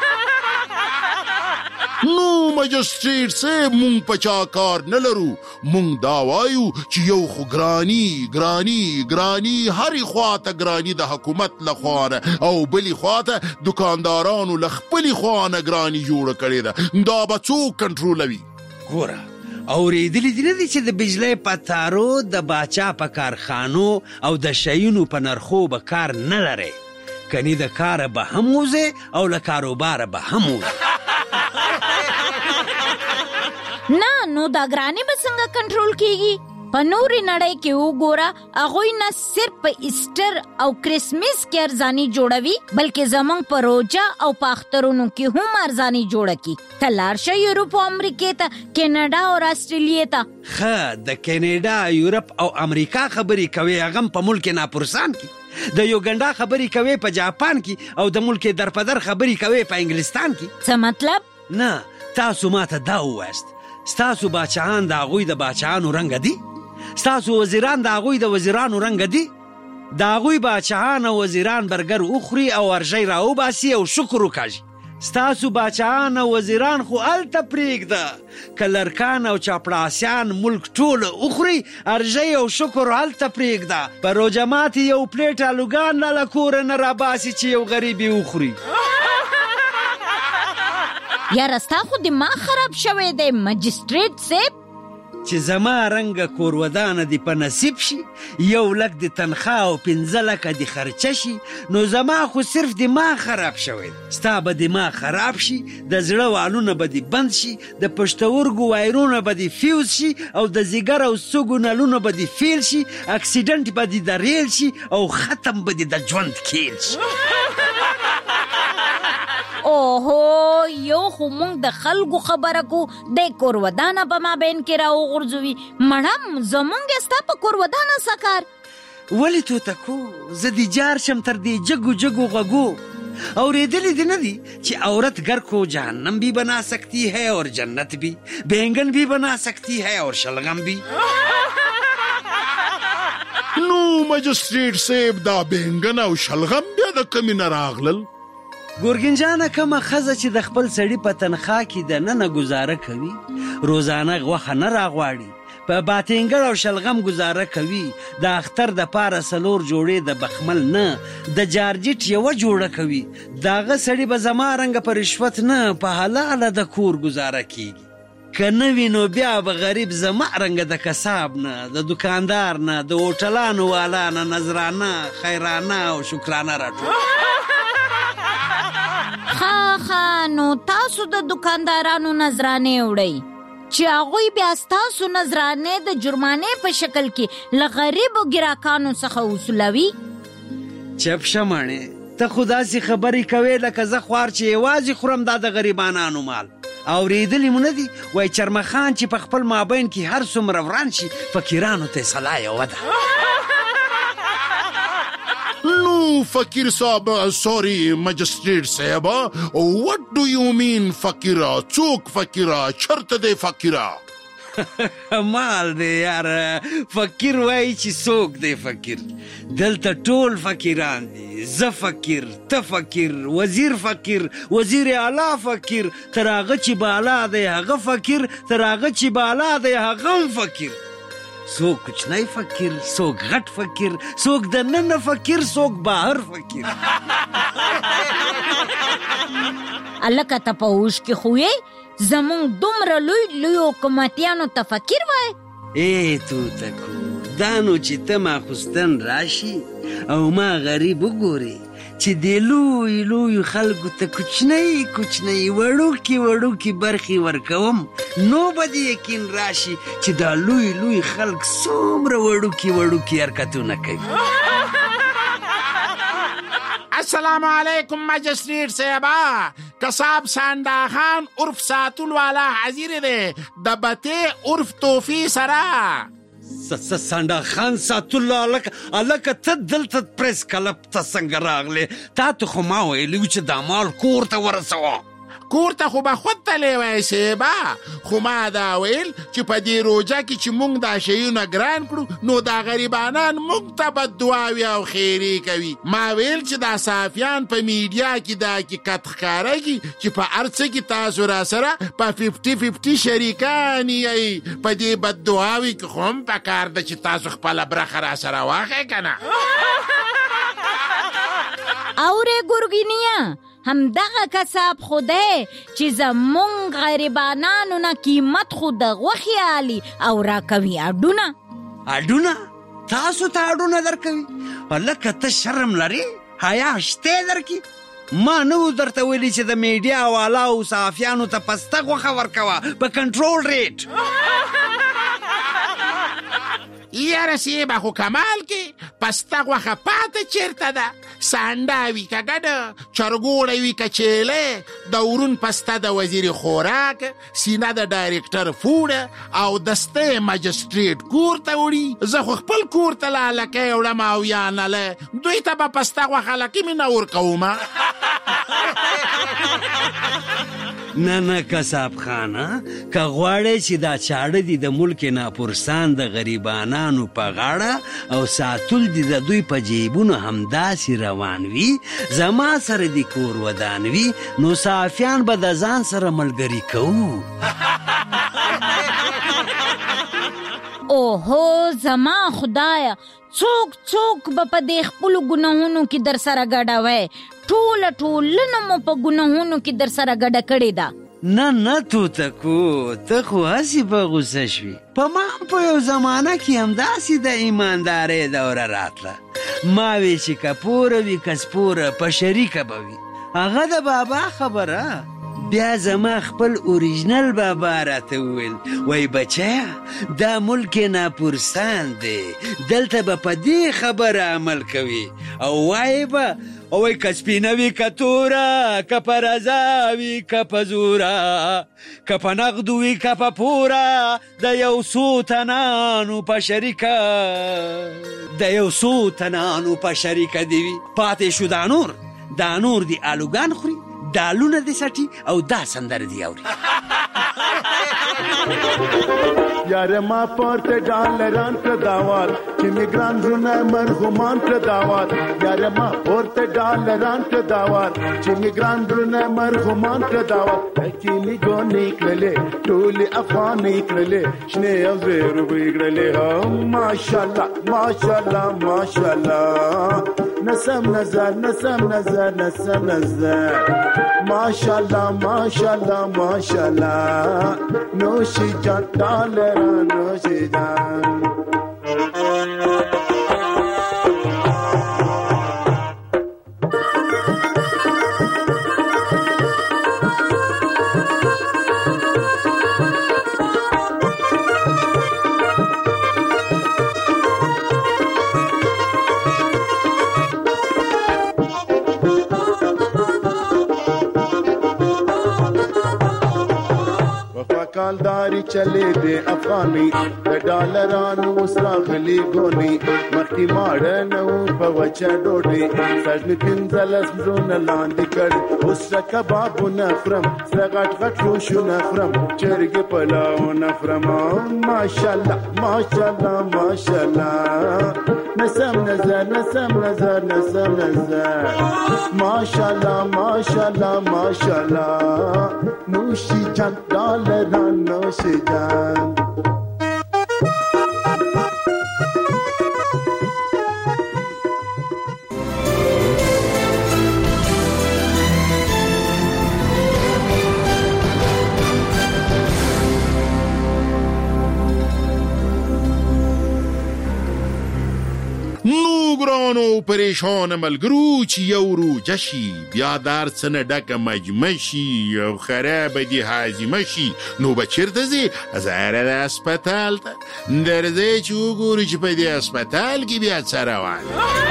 نو مجسټریټ صاحب مونږ په چا کار نه لرو مونږ دا وایو چې یو خو ګرانی هرې خواته ګرانی د حکومت له خوا نه او بلې خواته دکاندارانو له خپلې خوا نه ګرانی جوړه کړې ده دا به څوک کنټرولوي
ګوره اورېدلي دي نه دي چې د بجلۍ په تارو د باچا په کارخانو او د شیونو په نرخو به کار نه لرئ کنی د کاره به هم وځې او له کاروباره به هم وځې
نه نو دا ګرانی به څنګه کنټرول کیږي په نورې نړۍ کې وګوره هغوی نه صرف په ایسټر او کرسمس کې ارزاني جوړوي بلکې زمونږ په روجه او په اخترونو کې هم ارزاني جوړه کی ته لاړ شه یورپ او امریکې ته کینیډا او استرالیا ته
ښه د کینیډا یورپ او امریکا خبرې کوي هغه په ملک ناپرسان کې د یوګنډا خبرې کوي په جاپان کې او د ملک درپدر خبرې کوي په انګلستان کې
څه مطلب
نه تاسو ماته دا ووایست ستاسو باچاهان د هغوی د باچاهانو رنګه دي ستاسو وزیران د هغوی د وزیرانو رنګه دي د هغوی باچاهان او وزیران برګر وخوري او ورژی راوباسي او شکر وکاږي ستاسو باچاهان او وزیران خو هلته پرېږده که لرکان او چاپړاسیان ملک ټوله وخوري ارژی او شکر هلته پرېږده په روژه ماتې یو پلیټ الوګان له کوره نه راباسي چې یو غریب یې وخوري
یاره ستا خو دماغ خراب شوی دی مجسټریټ صاحب
چې زما رنګه کور ودانه دې په نصیب شي 1 لک د تنخواه او 15 لکه د خرچه شي نو زما خو صرف دماغ خراب شوی ستا به دماغ خراب شي د زړه والونه به دې بند شي د پښتورګو وایرونه به دې فیوز شي او د ځیګر او سږو نلونه به دې فیل شي اکسیډنټ به دې د ریل شي او ختم به دې د ژوند کیل شي
اوهو یو خو مونږ د خلکو خبره کو د کور ودانه په مابین کې راوغورځوي مړم زمونږ ستا په کور ودانه څه کار
ولې توتکو زه د جار شم تر دې جګو غږو اورېدلي دي نه دي چې عورت گر کو جهنم بھی بنا سکتی ہے اور جنت بھی بینگن بھی بنا سکتی ہے اور شلغم بھی
نو مجسټریټ صاحب دا بینگن او شلغم بیا د کمې نه راغلل
ګورګین جانه کومه ښځه چې د خپل سړي په تنخواه کې دننه ګزاره کوي روزانه غوښه نه راغواړي په باتینګر او شلغم ګزاره کوي د اختر د پاره 4 جوړې د بخمل نه د جارجټ یوه جوړه کوي داغه سړي به زما رنګه په رشوت نه په حلاله د کور ګزاره کیږي که نه وي نو بیا به غریب زما رنګه د کساب نه د دکاندار نه د هوټلانو والا نه نظرانه خیرانه او شکرانه راټول
ها نو تاسو د دکاندارانو نظرانه وړئ چې هغوی بیا ستاسو نذرانه د جرمانه په شکل کې له غریبو ګراکانو څخه وصولوي.
چپ شمانه ته خدا سي خبرې کوي لکه زه خوار چې یوازې خورم دا د غریبانو مال. اوریدلی مونږ دي وای چرمخان چې په خپل مابین کې هر څومره وران شي فقیرانو ته صلاح یو ده.
No, Fakir Saab, sorry, Magistrate Saab. What do you mean, Fakira? Chok Fakira, chart de Fakira.
مال دی یار، فقیر وای چې څوک دی فقیر؟ دلته ټول فقیران دي. زه فقیر، ته فقیر، وزیر فقیر، وزیر اعلی فقیر، تر هغه چې بالا دی هغه فقیر، تر هغه چې بالا دی هغه هم فقیر. څوک کوچنی فقیر، څوک غټ فقیر، څوک د ننه فقیر، څوک بهر فقیر.
الکه ته په اوښ کې خو یې زمونږ دومره لوی حکومتیانو ته فقیر وای؟
ای توتکو، دا نو چې ته ماخوستن راشي او ما غریب وګورې چې د لوی خلکو ته کوچنی وړوکي برخې ورکوم، نو به د یقین راشي چې دا لوی خلک څومره وړوکي حرکتونه کوي.
السلام علیکم مجسٹریٹ صاحبہ. کساب سانڈا خان عرف ساتول والا حاضر دے دبتے عرف توفی سرا.
سانډا خان ساتول الکه ته دلته پریس کلب ته څنګه راغلی؟ تا ته خو ما ویلي چې دا مال کور ته ورسوه.
کور ته خو به خود تللی وای صاحبه، خو ما دا ویل چې په دې روژه کې چې موږ دا شیونه ګران کړو نو دا غریبانان موږ ته بددعاوې او خیرې کوي. ما ویل چې دا صحافیان په میډیا کې دا حقیقت ښکاره کړي چې په هر څه کې تاسو را سره په 50-50 شریکان یې. په دې بددعاوې کې خو هم پکار ده چې تاسو خپله برخه را سره واخلئ که نه.
اورې ګورګینیا، همدغه کساب خوده چې زمونږ غریبانانو نه قیمت خو د غوښې اخلي او راکوي اډونه.
تاسو ته اډونه درکوي؟ هلکه ته شرم لرې؟ حیا شته درکې؟ ما نه و درته ویلي چې د میډیا والا او صحافیانو ته پسته غوښه ورکوه په کنټرول ریټ.
یاره صاحبه خو کمال کې پسته غوښه پاته چیرته ده؟ سانډا وي که ګډه، چرګوړی وي که چیلې، د ورون پسته د وزیر خوراک، سینه د ډایرکټر فوډ او دسته مجسټریټ کور ته وړي. زه خو خپل کور ته له هلکۍ وړم او یا نله دوی ته به پسته غوښه لکې مې نه ورکومه.
نه کساب خانه، که غواړی چې دا چاړه دي د ملک ناپرسان د غریبانانو په غاړه او ساتل دي د دوی په جیبونو همداسې روان وي، زما سره د کور ودان وي، نو صحافیان به د ځان سره ملګري کوو.
اوهو زما خدایا، څوک به په دې خپلو ګناهونو کې در سره ګډه وای؟ ټولنه مو په ګناهونو کې در سره ګډه کړې ده.
نه توتکو، ته خو هسې په غوسه شوي. په ما هم په یو زمانه کې همداسې د ایماندارۍ دوره راتله. ما وی چې که پوره وي که سپوره په شریکه به وي. هغه د بابا خبره. بیا زما خپل اوریجنل بابا راته وویل، وای بچیا دا ملک ناپرسان دی، دلته به په دې خبره عمل کوي او وای به وای که سپینه وي که توره، که په رضا وي که په زوره، که په نغدو وي که په پوره، د یو څو تنانو په شریکه دی وي. پاتې شو دا نور دی آلوګان خوري، دالونه دی سټي او دا سندره دی اوري.
یاره ما پورته ډالران کړه داوال چې میګران رونه مرغومان کړه داوال. یاره ما پورته ډالران کړه داوال چې میګران رونه مرغومان کړه داوال. کینی ګونې کړلې ټولې افغانې کړلې شنه او زیر وګړلې. ماشاءالله نسم نظر ماشاءالله نوشی جان ډالران نوشی جان. کالداري چلے دے افغاني د ډالرانو سراغلي ګوني مخکې ماړه نو په وچه ډوډۍ سجن پنځلس زونه لاندې کړ اوس کبابونه خورم سره غټ غټ لوشونه خورم چرګې پلاونه خورم ماشاءالله ماشاءالله ماشاءالله نسم نظر نسم نظر نسم نظر ماشاءالله ماشاءالله ماشاءالله نوشی جان ډالران نوشی جان
ګرانو پریشان ملګرو چې یو روجه شي بیا در څه نه ډکه مجمه شي او خرابه دي هاضمه شي نو به چېرته ځې زهره د هسپتال ته درځئ چې وګورو چې په دې هسپتال کې بیا څه روان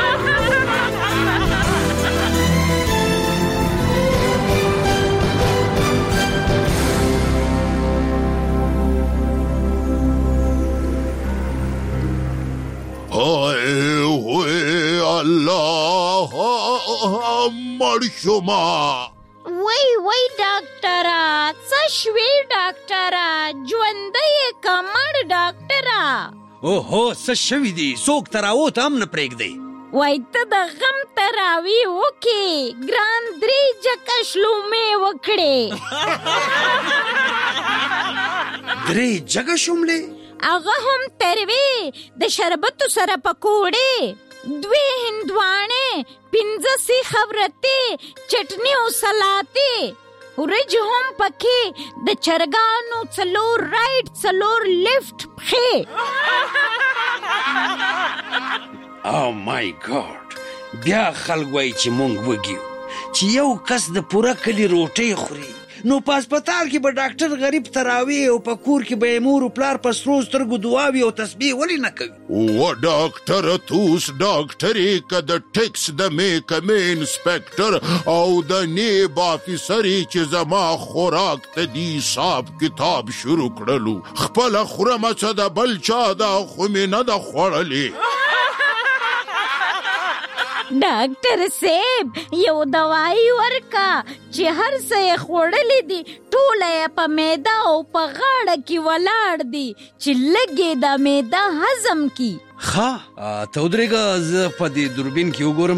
الله مړ شوما
وای ډاکټره څه شوې ډاکټره ژوندی کمړ ډاکټره
اوهو څه شوي دي څوک تراوت هم نه پرېږدي
وای ته د غم تراوی وکې ګران درې جکشلومې وکړې
درې جګه شوملې
هغه هم تروې د شربتو سره پکوړې 2 هندواڼې 5 سیخ ورتې چټني او سلاتې ورج هم پکې د چرګانو 4 رایټ 4 لیفټ پخې
او مای ګاډ بیا خلک وایي چې مونږ وږي چې یو کس د پوره کلي روټۍ خوري نو په هسپتال کې به ډاکټر غریب تراوي او په کور کې به یې مور و پلار په سرو سترګو دعاوي او تسبیح ولې نه کوي
و ډاکټره توس ډاکټرې که د ټیکس د محکمې انسپکټر او د نیب افیسرې چې زما خوراک ته دي حساب کتاب شروع کړلو خپله خورمه څه د بل چا ده خو مې نه ده خوړلې
ډاکټر صاحب یو دوايي ورکا چې هر څه یې خوړلې دي ټوله یې په معده او په غاړه کې ولاړ دي چې لږې د معده هضم کی
ښه ته ودرېږه زه په دې دوربین کې وګورم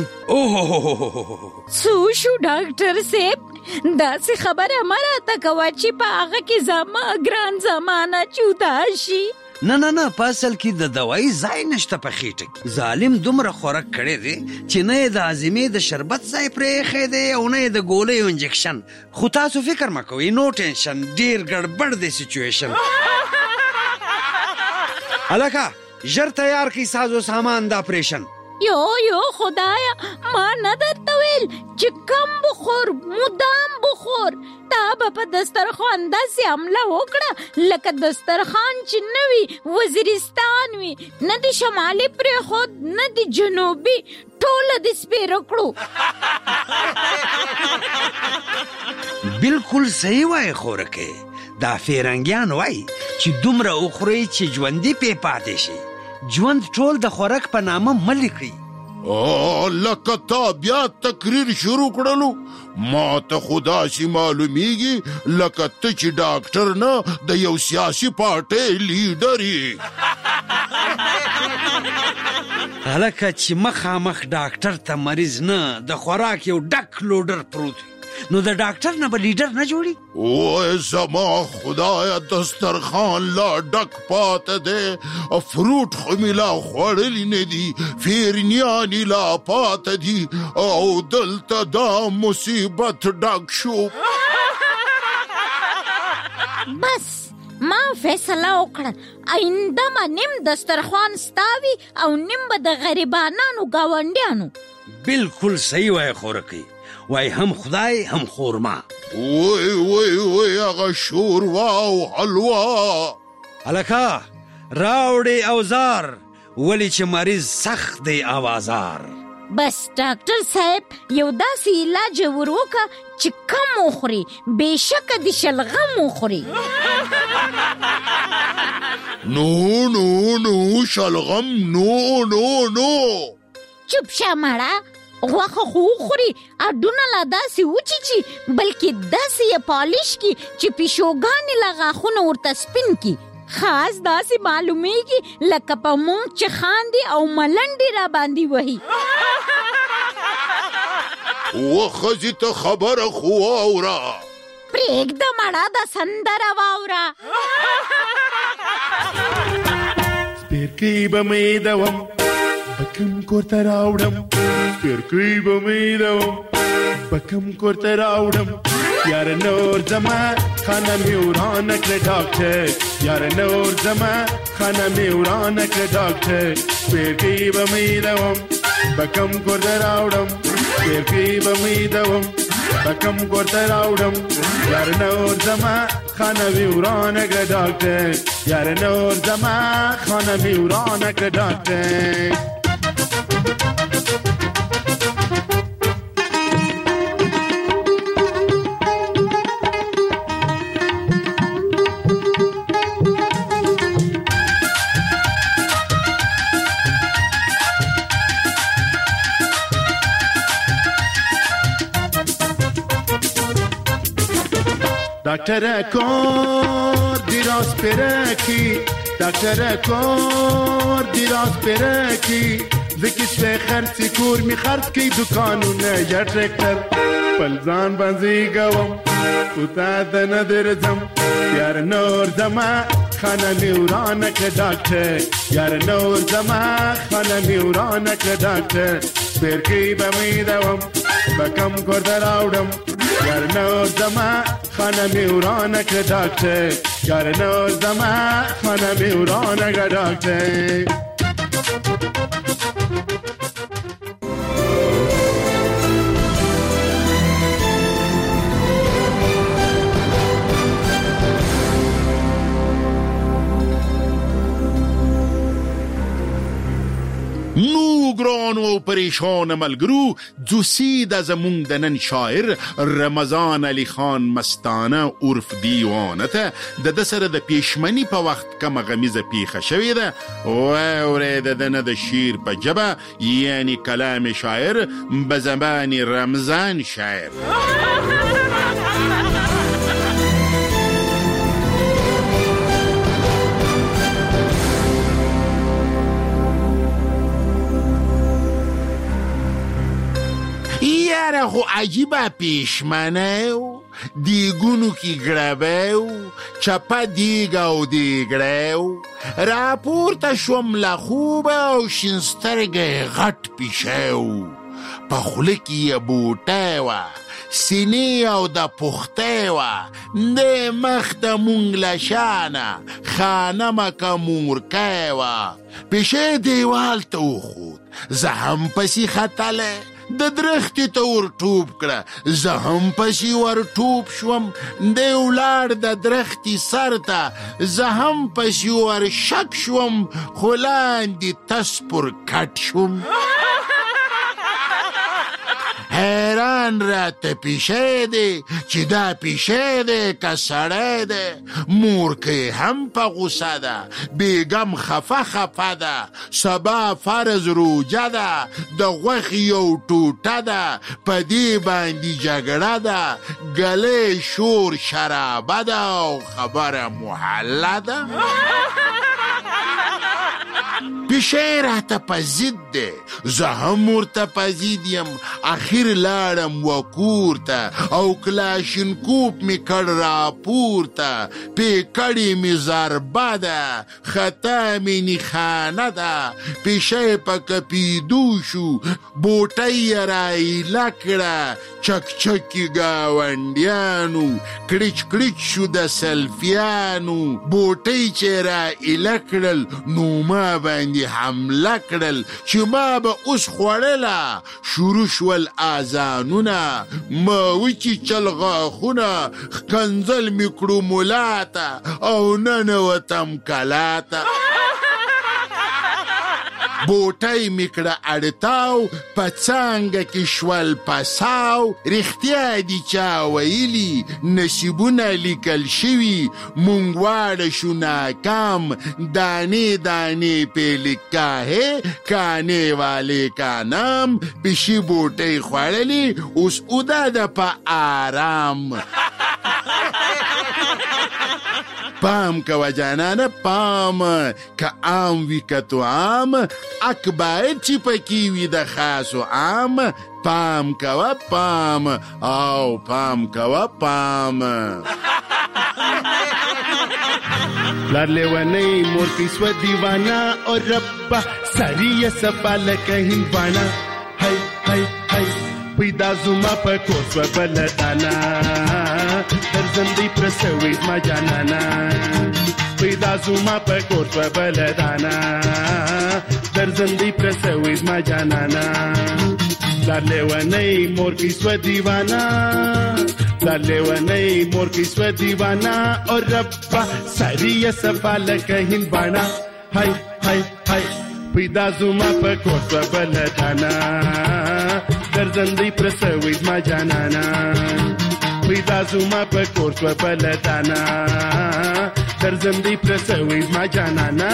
څه شو ډاکټر صاحب داسې خبره مه راته کوه چې په هغه کې زما ګران زمانه جدا شي
نه نه نه په اصل کې د دوايي ځای نشته په خېټه کې ظالم دومره خوراک کړی دی چې نه یې د هاضمې د شربت ځای پرې ایښی دی او نه یې د ګولیو انجکشن خو تاسو فکر مه کوئ نو ټینشن ډېر ګډبډ دی سچویشن هلکه ژر تیار کړئ سازو سامان د اپریشن
یو خدایا ما نه درته ویل چې کم بخور مدام بخور تا به په دسترخوان داسې حمله وکړه لکه دسترخوان چې نه وي وزیرستان وي نه د شمالي پرېښود نه د جنوبي ټوله د سپېره کړو
بالکل صحیح وایي خورکې دا فیرنګیان وایي چې دومره وخورئ چې ژوندي پې پاتې شي ژوند ټول د خوراک په نامه مه لیکئ
لکه تا بیا تقریر شروع کړلو ما ته خو داسې معلومیږي لکه ته چې ډاکټر نه د یو سیاسي پارټۍ لیډر یې
هلکه چې مخامخ ډاکټر ته مریض نه د خوراک یو ډک لوډر پروت وي نو د ډاکټر نه به لیډر نه جوړي
اوه زما خدایا دسترخوان لا ډک پاته دی فروټ خو مې لا خوړلي نه دي فیرنیانې لا پاته دي او دلته دا مصیبت ډک شو
بس ما فیصله وکړه آینده به نیم دسترخوان ستا وي او نیم به د غریبانانو ګاونډیانو
بالکل صحیح وایي خورکۍ وای هم خدای هم خورما
وای هغه شوروا او حلوا
هلکه راوړې اوزار ولې چې مریض سخت دی اوازار
بس ډاکټر صاحب یو داسې علاج ور وکړه چې کم وخوري بېشکه د شلغم وخوري
نو شلغم نو
چپ شه مړه، غوښه خو خوري، اډونه لا داسې وچی چې بلکې داسې یې پالیش کی چې پیشوګانې له غاښونه ورته سپین کی. خاص داسې معلومیږي لکه په مونږ چې خاندي او ملنډې را باندې وهي.
وخزی ته خبره خو اوره،
پرېږده مړه د سندره واوره.
سپېرکۍ به مې دوم بکم کورته راوړم، سپېرکۍ به مې دوم بکم کورته راوړم. یاره نور زما خانه مې ورانه کړه ډاکټر، یاره نور زما خانه مې ورانه کړه ډاکټر. سپېرکۍ به مې دوم بکم کورته راوړم، سپېرکۍ به مې دوم بکم کورته راوړم. یاره نور زما خانه مې ورانه کړه ډاکټر، یاره نور زما خانه مې ورانه کړه ډاکټر. دکتر کار دیراز پرکی، دکتر کار دیراز پرکی، زکیش خرسی کور می خرد کی دکانونه یا ترکتر. پلزان بنزی گوم کوتا دن درزم، یار نور زما خانه میورانه که دکتر، یار نور زما خانه میورانه که دکتر. سپېرکۍ به مې دوم بکم کورته راوړم، یار نور زما خانه مې ورانه کړه ډاکټر، یار نور زما خانه مې ورانه کړه ډاکټر.
نو ګرانو او پریشان ملګرو، دوسی د زمونږ د نن شاعر رمضان علي خان مستانه عرف دیوانه ته د ده سره د پیشمني په وخت کمه غمیزه پیښه شوې ده. واورئ د ده نه د شعر په ژبه، یعنی کلام شاعر به زبان رمضان شاعر. یاره خو عجیبه پیشمنه و دیگونو کی گربه و چپه دیگ او دیگره و راپورته شوم لخوبه او شینسترگه غټ پیشه و پخوله کی بوټه و سینې او د پخته و د مخ د مونږ لشانه خانمه که مورکه و پیشه دیوال ته وخود زه هم پسې ختله د درختې ته ور ټوپ کړه، زه هم پسې ور ټوپ شوم. دی ولاړ د درختې سر ته، زه هم پسې ور شک شوم، خو لاندې تس پر کټ شوم. حیران راته پیشه دی چې دا پیشه دی که سړی دی. مورکۍ هم په غوسه ده، بیګم خفه ده، سبا فرض روجه ده، د غوښې یو ټوټه ده، په دې باندې جګړه ده، ګلې شور شرابه ده او خبره محله ده. پیشه راته په ضد دی، زه هم ورته په ضد یم. اخر لاړم و کور ته او کلاشینکوپ مې کړ راپورته، پیکړې مې ضربه ده، خطا مې نښانه ده. پیشه په کپیدو شو، بوټۍ یې را ایله کړه، چک چکې ګاونډیانو، کړچ کړچ شو د سلفیانو. بوټۍ چې را ایله کړل نو ما باندې حمله کړل، چې ما به اوس خوړله. شروع شول آذانونه، ما وچیچل غاښونه، ښکنځل مې کړو ملا ته او ننوتم کلا ته. بوټي میکړه اړتاو پڅنګ کې شول پساو رښتیا دي چا ویلي نصیبونه لیکل شوي مونږ واړه شو ناکام دانې دانې په لیکا ہے کانے والے کا نام پیشي بوټي خوړلي اوس اودا د په آرام پام کوا جانانه پام که عام وی که تو عام اک باید چی پکی وی د خاص و عام پام کوا پام او پام کوا پام
لار لیوانی مور کی سو دیوانا اور ربا سری سپا لکه هندوانا هی هی هی پیدا زما په کوڅه بلدانا درځم دی پرسوي ما جانانا پیدا زما په کوڅه بلدانا درځم دی پرسوي ما جانانا لار لیوانی مور کی سو دیوانا لار لیوانی مور کی سو دیوانا اور ربا سری صفا لکه هندوانا هی هی هی پیدا زما په کوڅه بلدانا درځم دی پرسوي ما جانانا پیدا زما په کوڅه بلدانا درځم دی پرسوي ما جانانا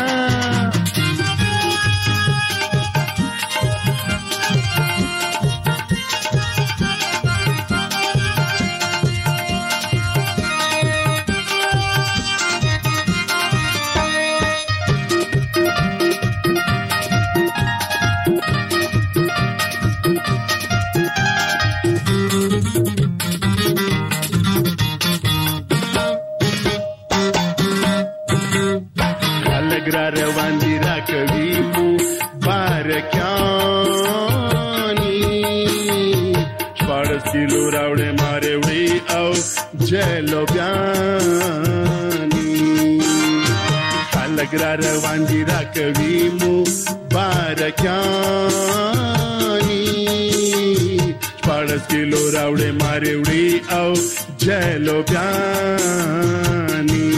روان دی را کوي مو بارکانی شپاړس کیلو راوړې مارې وړې او جلو بیانی خلک را روان دی را کوي مو بارکانی شپاړس کیلو راوړې مارې وړې او جلو بیانی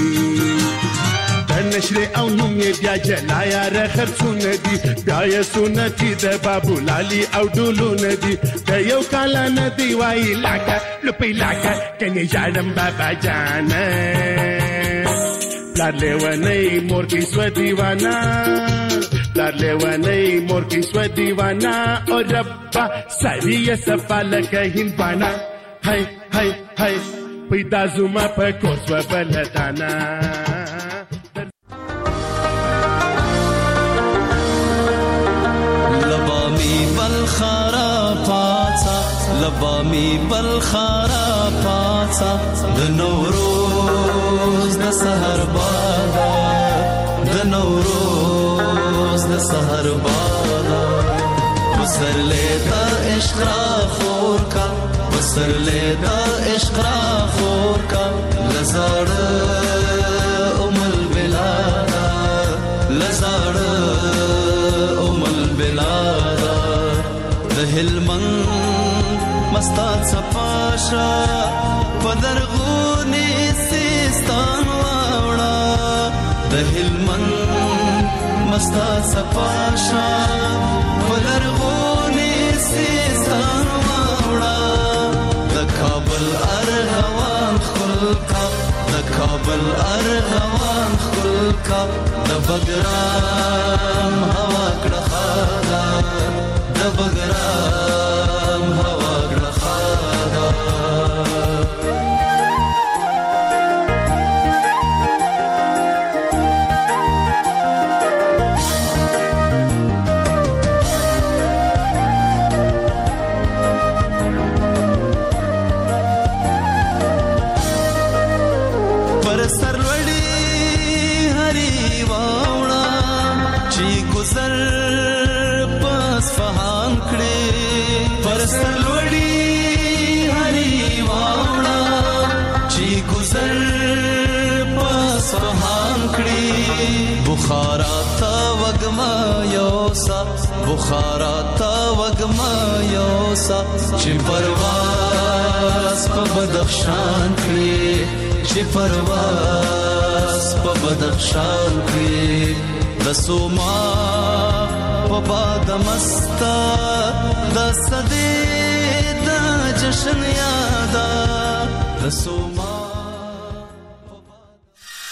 نشره او نوم یې بیا جلایا رخرڅونه دي بیا یې سنتي د بابو لالي او ډولونه دي د یو کال نه دی وای لاکه لپی لاکه کني جاړم بابا جان لار لیوانی مور کی سو دیوانا لار لیوانی مور کی سو دیوانا او ربا سری صفا لکه هندوانا هی هی هی پیدا زما په کوڅه بلدانا
لبامی بلخارا پاڅه د نوروز د سحر بادا د نوروز د سحر بادا وسر لیدا عشق را خور کا وسر لیدا عشق را خور کا لزړ ام البلاد لزړ ام البلاد د هلمند مستات صفاشا پدرغونی سیستان واوڑا د هلمند مستات صفاشا پدرغونی سیستان واوڑا د کابل ارغوان خلقا د کابل ارغوان خلقا د بګرام هوا کړه خالا د بګرام هوا بخارا تا وگما یوسا بخارا تا وگما یوسا چی پرواز پا بدخشان کری چی پرواز پا بدخشان کری دسو ما باد مستا د صدې د جشن یادا د سوما